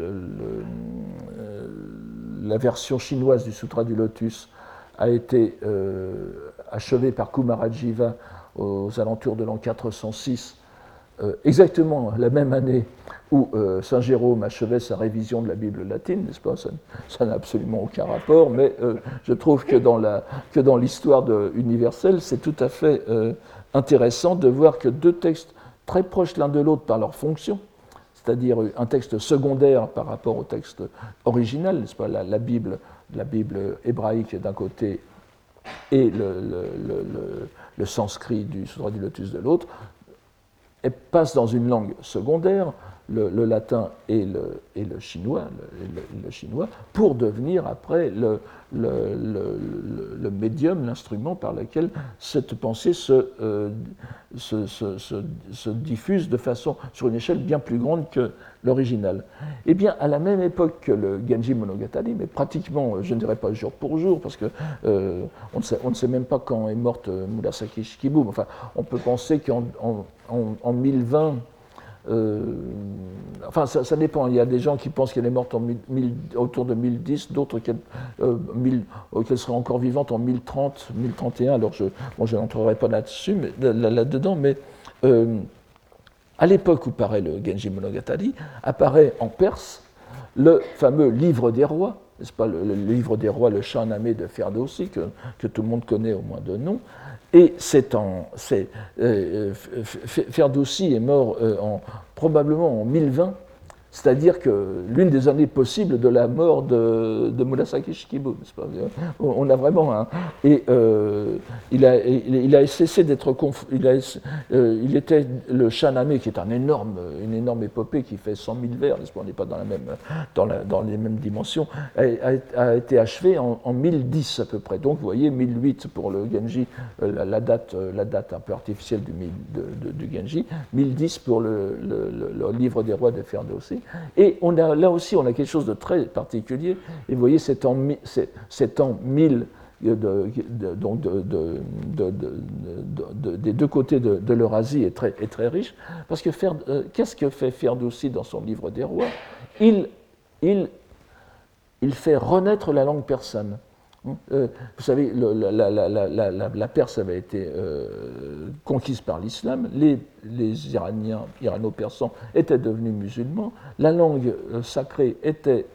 version chinoise du Sutra du Lotus a été achevée par Kumarajiva aux alentours de l'an 406, exactement la même année où Saint Jérôme achevait sa révision de la Bible latine, n'est-ce pas? Ça n'a absolument aucun rapport, mais je trouve que dans l'histoire universelle, c'est tout à fait intéressant de voir que deux textes très proches l'un de l'autre par leur fonction, c'est-à-dire un texte secondaire par rapport au texte original, n'est-ce pas, la Bible hébraïque d'un côté et le sanskrit du Sutra du Lotus de l'autre, passe dans une langue secondaire, le latin et le chinois, pour devenir après le médium, l'instrument par lequel cette pensée se diffuse sur une échelle bien plus grande que l'original. Eh bien, à la même époque que le Genji Monogatari, mais pratiquement, je ne dirais pas jour pour jour, parce que on ne sait même pas quand est morte Murasaki Shikibu. Enfin, on peut penser qu'en 1020, enfin, ça dépend. Il y a des gens qui pensent qu'elle est morte autour de 1010, d'autres qu'elle serait encore vivante en 1030, 1031. Alors, je n'entrerai pas là-dedans, mais à l'époque où paraît le Genji Monogatari, apparaît en Perse le fameux Livre des rois, n'est-ce pas, le livre des rois, le Shahnameh de Ferdowsi, que tout le monde connaît au moins de nom. Et Ferdowsi est mort probablement en 1020, c'est-à-dire que l'une des années possibles de la mort de Murasaki Shikibu. On a vraiment un... Et il a cessé d'être... il était le Shahnameh, qui est une énorme épopée qui fait 100 000 vers, on n'est pas dans les mêmes dimensions, a été achevé en 1010 à peu près. Donc vous voyez, 1008 pour le Genji, la date un peu artificielle du Genji, 1010 pour le livre des rois de Ferdowsi. Et là aussi, on a quelque chose de très particulier. Et vous voyez, cet an 1000 des deux côtés de l'Eurasie est très riche. Parce que qu'est-ce que fait Ferdowsi dans son livre des rois? Il fait renaître la langue persane. Vous savez, la Perse avait été conquise par l'islam, les Iraniens, irano-persans, étaient devenus musulmans, la langue sacrée était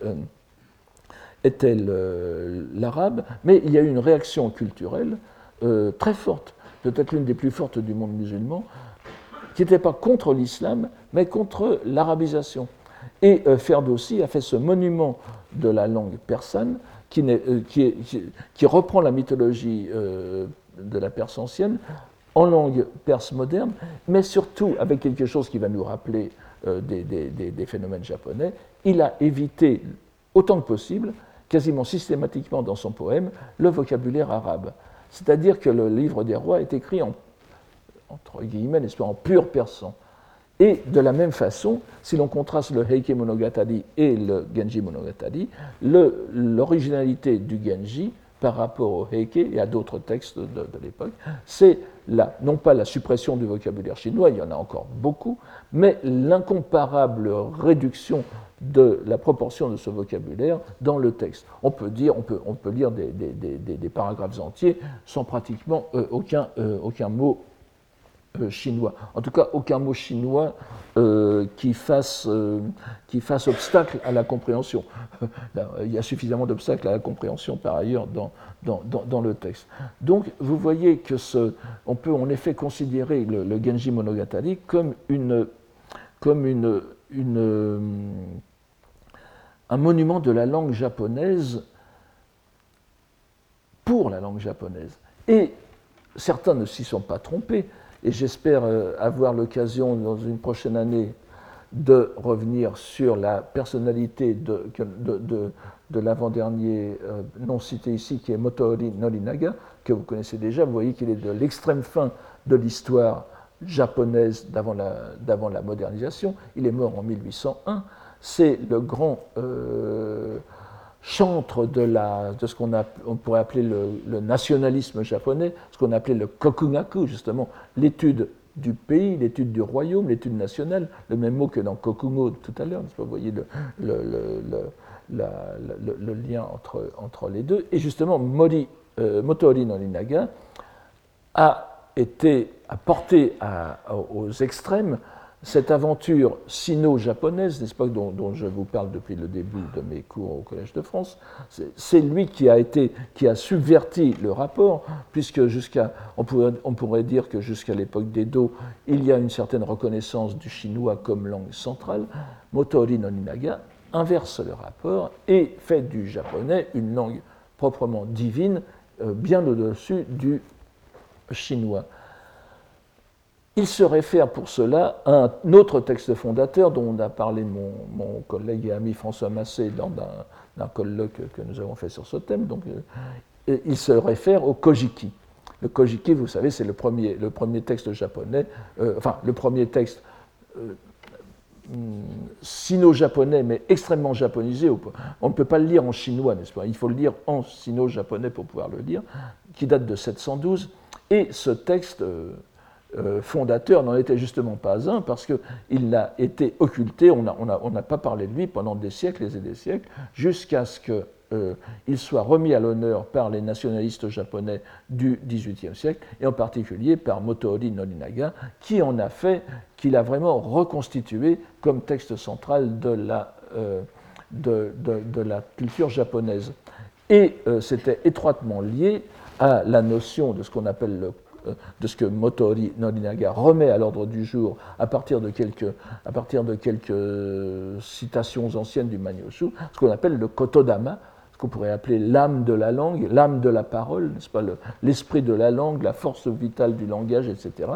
l'arabe, mais il y a eu une réaction culturelle très forte, peut-être l'une des plus fortes du monde musulman, qui n'était pas contre l'islam, mais contre l'arabisation. Et Ferdowsi a fait ce monument de la langue persane qui reprend la mythologie de la Perse ancienne en langue perse moderne, mais surtout avec quelque chose qui va nous rappeler des phénomènes japonais. Il a évité autant que possible, quasiment systématiquement dans son poème, le vocabulaire arabe. C'est-à-dire que le livre des rois est écrit entre guillemets, n'est-ce pas, en pur persan. Et de la même façon, si l'on contraste le Heike Monogatari et le Genji Monogatari, l'originalité du Genji par rapport au Heike et à d'autres textes de l'époque, c'est non pas la suppression du vocabulaire chinois, il y en a encore beaucoup, mais l'incomparable réduction de la proportion de ce vocabulaire dans le texte. On peut lire des paragraphes entiers sans pratiquement aucun mot chinois. En tout cas, aucun mot chinois qui fasse obstacle à la compréhension. Il y a suffisamment d'obstacles à la compréhension par ailleurs dans le texte. Donc, vous voyez que on peut en effet considérer le Genji Monogatari comme un monument de la langue japonaise pour la langue japonaise. Et certains ne s'y sont pas trompés. Et j'espère avoir l'occasion, dans une prochaine année, de revenir sur la personnalité de l'avant-dernier non cité ici, qui est Motoori Norinaga, que vous connaissez déjà. Vous voyez qu'il est de l'extrême fin de l'histoire japonaise d'avant la modernisation. Il est mort en 1801. C'est le grand chantre de ce on pourrait appeler le nationalisme japonais, ce qu'on appelait le kokugaku, justement, l'étude du pays, l'étude du royaume, l'étude nationale, le même mot que dans kokugo tout à l'heure, vous voyez le lien entre les deux. Et justement, Motoori Norinaga a porté aux extrêmes cette aventure sino-japonaise, n'est-ce pas, dont je vous parle depuis le début de mes cours au Collège de France. C'est lui qui a subverti le rapport, puisque on pourrait dire que jusqu'à l'époque d'Edo, il y a une certaine reconnaissance du chinois comme langue centrale. Motoori Norinaga inverse le rapport et fait du japonais une langue proprement divine, bien au-dessus du chinois. Il se réfère pour cela à un autre texte fondateur dont on a parlé mon collègue et ami François Massé dans d'un colloque que nous avons fait sur ce thème. Donc, il se réfère au Kojiki. Le Kojiki, vous savez, c'est le premier texte japonais, le premier texte sino-japonais, mais extrêmement japonisé. On ne peut pas le lire en chinois, n'est-ce pas? Il faut le lire en sino-japonais pour pouvoir le lire, qui date de 712. Et ce texte fondateur n'en était justement pas un, parce qu'il a été occulté, on n'a pas parlé de lui pendant des siècles et des siècles, jusqu'à ce qu'il soit remis à l'honneur par les nationalistes japonais du XVIIIe siècle, et en particulier par Motoori Norinaga, qu'il a vraiment reconstitué comme texte central de de la culture japonaise. Et c'était étroitement lié à la notion de ce qu'on appelle de ce que Motoori Norinaga remet à l'ordre du jour à partir de quelques citations anciennes du Manyoshu, ce qu'on appelle le Kotodama, ce qu'on pourrait appeler l'âme de la langue, l'âme de la parole, n'est-ce pas, l'esprit de la langue, la force vitale du langage, etc.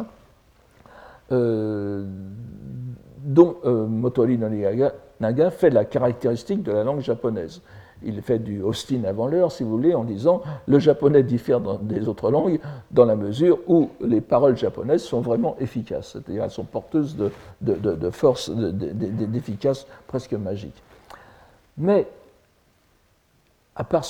Dont Motoori Norinaga fait la caractéristique de la langue japonaise. Il fait du Austin avant l'heure, si vous voulez, en disant le japonais diffère des autres langues dans la mesure où les paroles japonaises sont vraiment efficaces, c'est-à-dire elles sont porteuses de force, d'efficace presque magique. Mais à part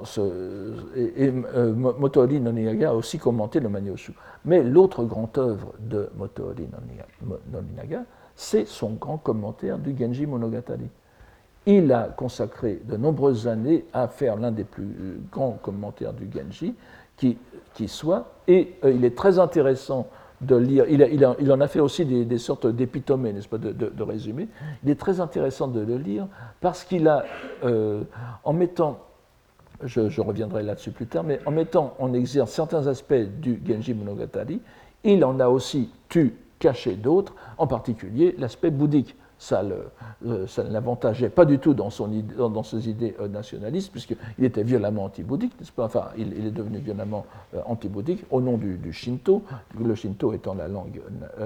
Motoori Norinaga a aussi commenté le Manyoshu. Mais l'autre grande œuvre de Motoori Norinaga, c'est son grand commentaire du Genji Monogatari. Il a consacré de nombreuses années à faire l'un des plus grands commentaires du Genji qui soit, et il est très intéressant de lire, il en a fait aussi des sortes d'épitomées, n'est-ce pas, de résumés. Il est très intéressant de le lire parce qu'il a, en mettant, je reviendrai là-dessus plus tard, mais en mettant en exergue certains aspects du Genji Monogatari, il en a aussi caché d'autres, en particulier l'aspect bouddhique. Ça ne l'avantageait pas du tout dans ses idées nationalistes, puisqu'il était violemment anti-bouddhique, n'est-ce pas? Enfin, il est devenu violemment anti-bouddhique au nom du Shinto, le Shinto étant la langue,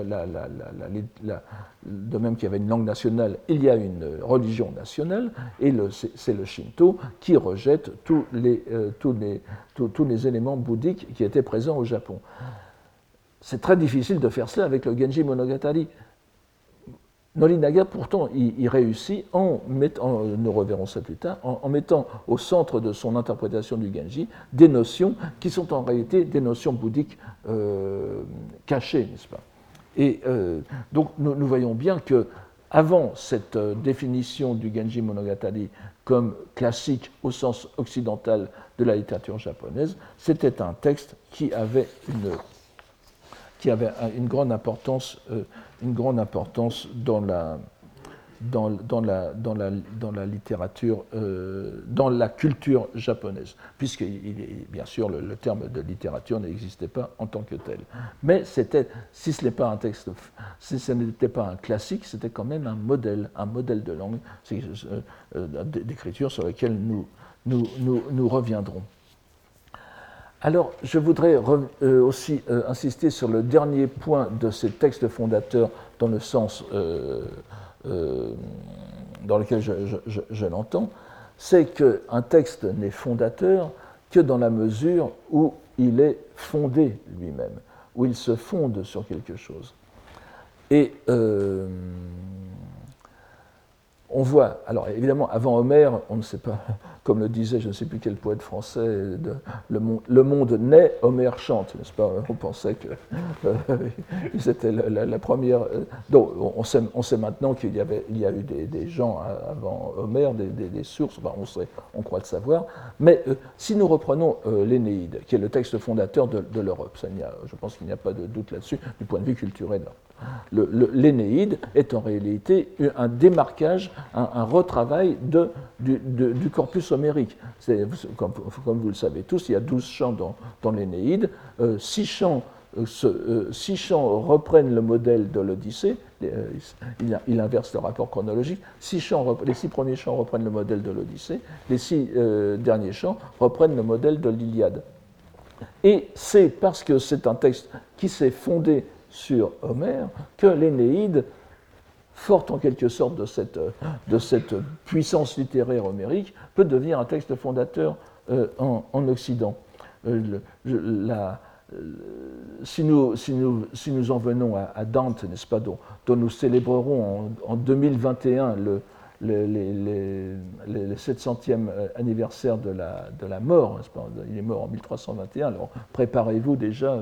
de même qu'il y avait une langue nationale, il y a une religion nationale, et c'est le Shinto qui rejette tous les éléments bouddhiques qui étaient présents au Japon. C'est très difficile de faire cela avec le Genji Monogatari. Norinaga, pourtant, il réussit en mettant, nous reverrons ça plus tard, en mettant au centre de son interprétation du Genji des notions qui sont en réalité des notions bouddhiques cachées, n'est-ce pas? Et donc nous voyons bien que avant cette définition du Genji Monogatari comme classique au sens occidental de la littérature japonaise, c'était un texte qui avait une grande importance dans la littérature, dans la culture japonaise, puisque bien sûr le terme de littérature n'existait pas en tant que tel. Mais c'était, si ce n'était pas un classique, c'était quand même un modèle de langue, d'écriture sur lequel nous reviendrons. Alors, je voudrais aussi insister sur le dernier point de ces textes fondateurs dans le sens dans lequel je l'entends, c'est qu'un texte n'est fondateur que dans la mesure où il est fondé lui-même, où il se fonde sur quelque chose. Et on voit, alors évidemment, avant Homère, on ne sait pas, comme le disait je ne sais plus quel poète français, le monde naît, Homère chante, n'est-ce pas? On pensait que c'était la première. Donc on sait maintenant qu'il y a eu des gens avant Homère, des sources, enfin, on croit le savoir. Mais si nous reprenons l'Énéide, qui est le texte fondateur de l'Europe, je pense qu'il n'y a pas de doute là-dessus du point de vue culturel. L'Énéide est en réalité un démarquage, un retravail du corpus homérique. Comme vous le savez tous, il y a 12 chants dans l'Énéide. 6 chants reprennent le modèle de l'Odyssée. Il inverse le rapport chronologique. Les 6 premiers chants reprennent le modèle de l'Odyssée. Les 6 derniers chants reprennent le modèle de l'Iliade. Et c'est parce que c'est un texte qui s'est fondé sur Homère que l'Énéide, forte en quelque sorte de cette puissance littéraire homérique, peut devenir un texte fondateur en Occident. Si nous en venons à Dante, n'est-ce pas, dont nous célébrerons en 2021 le 700e anniversaire de la mort, n'est-ce pas, il est mort en 1321, alors préparez-vous déjà,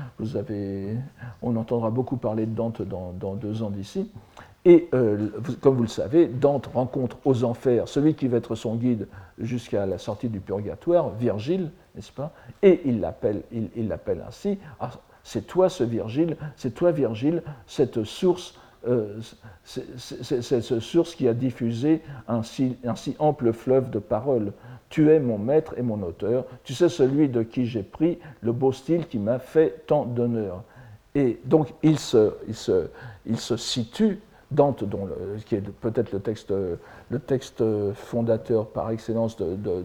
on entendra beaucoup parler de Dante dans 2 ans d'ici. Et comme vous le savez, Dante rencontre aux enfers celui qui va être son guide jusqu'à la sortie du purgatoire, Virgile, n'est-ce pas? Et il l'appelle ainsi. Ah, c'est toi ce Virgile, c'est toi Virgile, cette source c'est cette source qui a diffusé un si ample fleuve de paroles. Tu es mon maître et mon auteur, tu sais celui de qui j'ai pris le beau style qui m'a fait tant d'honneur. Et donc il se situe, Dante, qui est peut-être le texte fondateur par excellence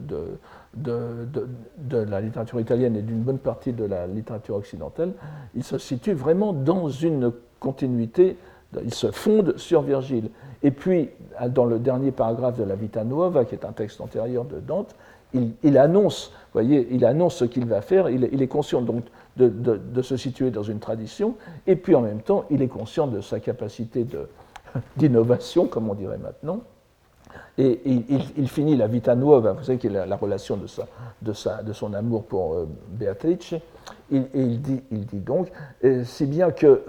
de la littérature italienne et d'une bonne partie de la littérature occidentale, il se situe vraiment dans une continuité, il se fonde sur Virgile. Et puis, dans le dernier paragraphe de la Vita Nuova, qui est un texte antérieur de Dante, il annonce, voyez, il annonce ce qu'il va faire, il est conscient donc de se situer dans une tradition, et puis en même temps, il est conscient de sa capacité d'innovation, comme on dirait maintenant. Et il finit la Vita Nuova, vous savez, qui est la relation de son amour pour Beatrice. Il dit donc, si bien que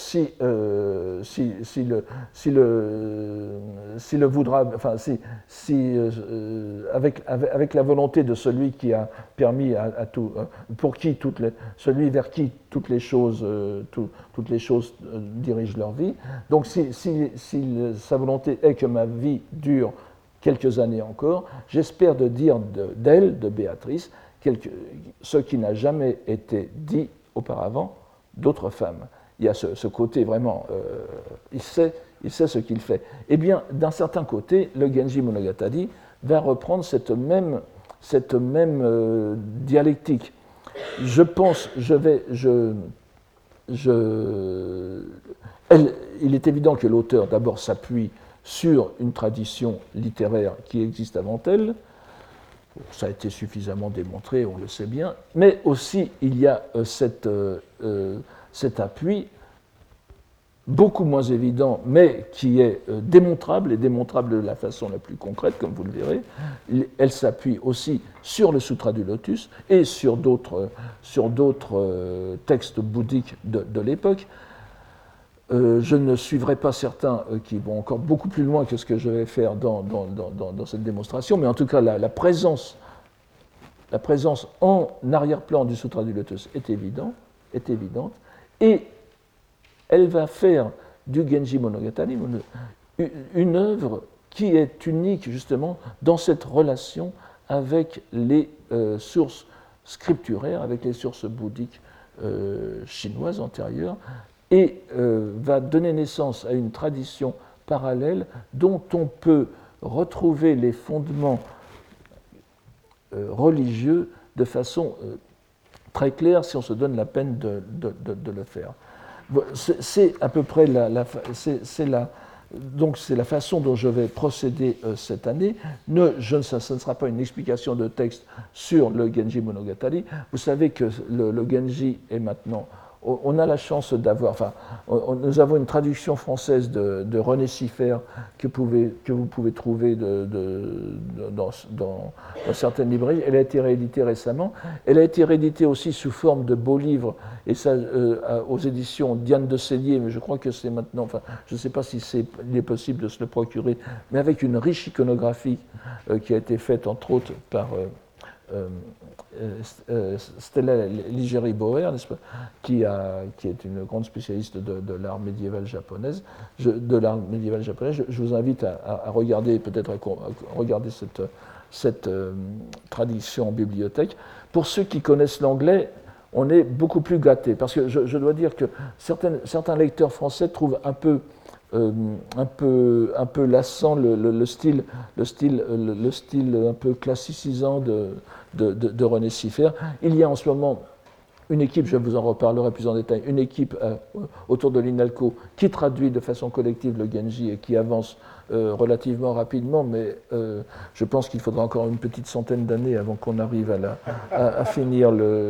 avec la volonté de celui qui a permis à tout, pour qui celui vers qui toutes les choses dirigent leur vie. Donc, si sa volonté est que ma vie dure quelques années encore, j'espère de dire d'elle, de Béatrice, ce qui n'a jamais été dit auparavant d'autres femmes. Il y a ce côté vraiment, il sait ce qu'il fait. Eh bien, d'un certain côté, le Genji Monogatari va reprendre cette même dialectique. Je pense, il est évident que l'auteur d'abord s'appuie sur une tradition littéraire qui existe avant elle. Ça a été suffisamment démontré, on le sait bien, mais aussi il y a cet appui beaucoup moins évident, mais qui est démontrable, et démontrable de la façon la plus concrète, comme vous le verrez. Elle s'appuie aussi sur le Sutra du Lotus et sur d'autres textes bouddhiques de l'époque. Je ne suivrai pas certains qui vont encore beaucoup plus loin que ce que je vais faire dans cette démonstration, mais en tout cas, la présence en arrière-plan du Sutra du Lotus est évidente, et elle va faire du Genji Monogatari une œuvre qui est unique justement dans cette relation avec les sources scripturaires, avec les sources bouddhiques chinoises antérieures, et va donner naissance à une tradition parallèle dont on peut retrouver les fondements religieux de façon très claire si on se donne la peine de le faire. C'est à peu près donc c'est la façon dont je vais procéder cette année. Ce ne sera pas une explication de texte sur le Genji Monogatari. Vous savez que le Genji est maintenant... On a la chance d'avoir... nous avons une traduction française de René Siffert que vous pouvez trouver dans certaines librairies. Elle a été rééditée récemment. Elle a été rééditée aussi sous forme de beaux livres, et ça, aux éditions Diane de Cellier, mais je crois que c'est maintenant... je ne sais pas si il est possible de se le procurer, mais avec une riche iconographie qui a été faite, entre autres, par... Stella Ligeri-Bauer, n'est-ce pas, qui est une grande spécialiste de l'art médiéval japonais. Je vous invite à regarder, peut-être à regarder cette tradition en bibliothèque. Pour ceux qui connaissent l'anglais, on est beaucoup plus gâtés, parce que je dois dire que certains lecteurs français trouvent un peu lassant le style un peu classicisant de René Siffert. Il y a en ce moment une équipe, je vous en reparlerai plus en détail, une équipe autour de l'INALCO qui traduit de façon collective le Genji et qui avance relativement rapidement, mais je pense qu'il faudra encore une petite centaine d'années avant qu'on arrive à finir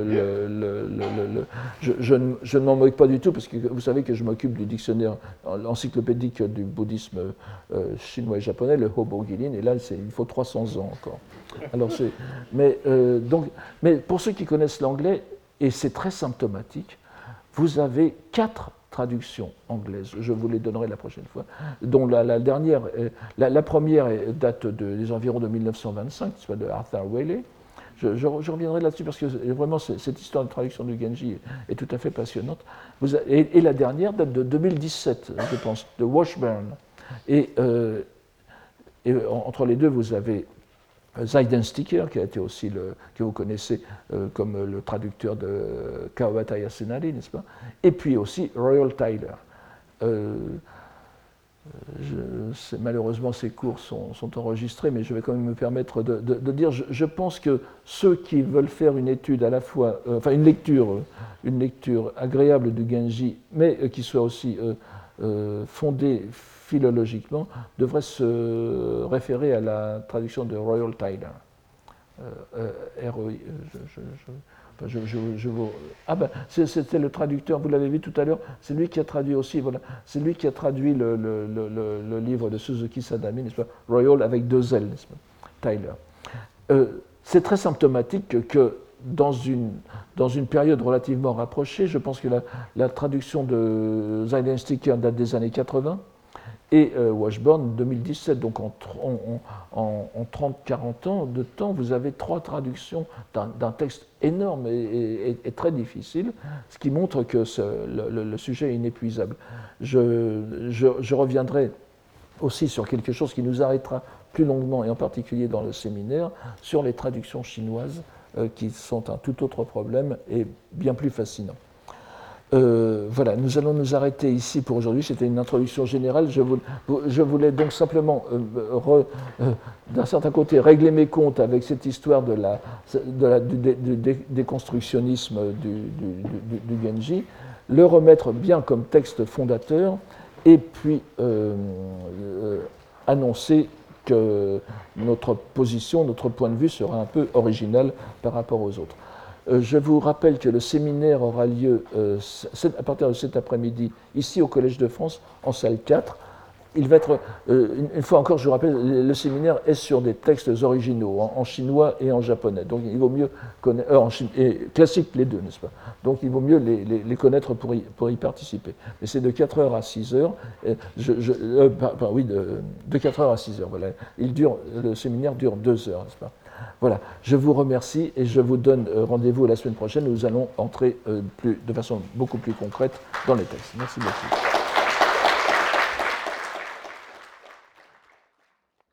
je ne m'en moque pas du tout, parce que vous savez que je m'occupe du dictionnaire encyclopédique du bouddhisme chinois et japonais, le Hobo Gilin, et là il faut 300 ans encore. Alors mais pour ceux qui connaissent l'anglais, et c'est très symptomatique, vous avez 4 traductions anglaises, je vous les donnerai la prochaine fois, dont la première date des environs de 1925, soit de Arthur Waley. je reviendrai là-dessus parce que vraiment cette histoire de traduction du Genji est tout à fait passionnante. Et la dernière date de 2017, je pense, de Washburn. Et entre les deux, vous avez Zeidensticker, qui a été aussi que vous connaissez comme le traducteur de Kawabata Yasunari, n'est-ce pas? Et puis aussi Royal Tyler. Malheureusement, ces cours sont enregistrés, mais je vais quand même me permettre de dire, je pense que ceux qui veulent faire une étude à la fois, enfin une lecture agréable du Genji, mais qui soit aussi fondée philologiquement, devraient se référer à la traduction de Royal Tyler. ROI, c'était le traducteur, vous l'avez vu tout à l'heure, c'est lui qui a traduit aussi, voilà, c'est lui qui a traduit le livre de Suzuki Sadami, n'est-ce pas, Royal avec 2 L, n'est-ce pas, Tyler. C'est très symptomatique que dans une période relativement rapprochée, je pense que la traduction de Zeidensticker date des années 80, et Washburn 2017. Donc en 30-40 ans de temps, vous avez 3 traductions d'un texte énorme et très difficile, ce qui montre que le sujet est inépuisable. Je reviendrai aussi sur quelque chose qui nous arrêtera plus longuement, et en particulier dans le séminaire, sur les traductions chinoises, qui sont un tout autre problème et bien plus fascinant. Voilà, nous allons nous arrêter ici pour aujourd'hui. C'était une introduction générale. Je voulais donc simplement, d'un certain côté, régler mes comptes avec cette histoire du déconstructionnisme du Genji, le remettre bien comme texte fondateur, et puis annoncer que notre position, notre point de vue sera un peu original par rapport aux autres. Je vous rappelle que le séminaire aura lieu à partir de cet après-midi, ici au Collège de France, en salle 4. Il va être, une fois encore, je vous rappelle, le séminaire est sur des textes originaux, en chinois et en japonais. Donc il vaut mieux connaître, classique les deux, n'est-ce pas? Donc il vaut mieux les connaître pour y participer. Mais c'est de 4h à 6h, de 4h à 6h, voilà. Le séminaire dure 2 heures, n'est-ce pas? Voilà, je vous remercie et je vous donne rendez-vous la semaine prochaine. Nous allons entrer de façon beaucoup plus concrète dans les textes. Merci beaucoup.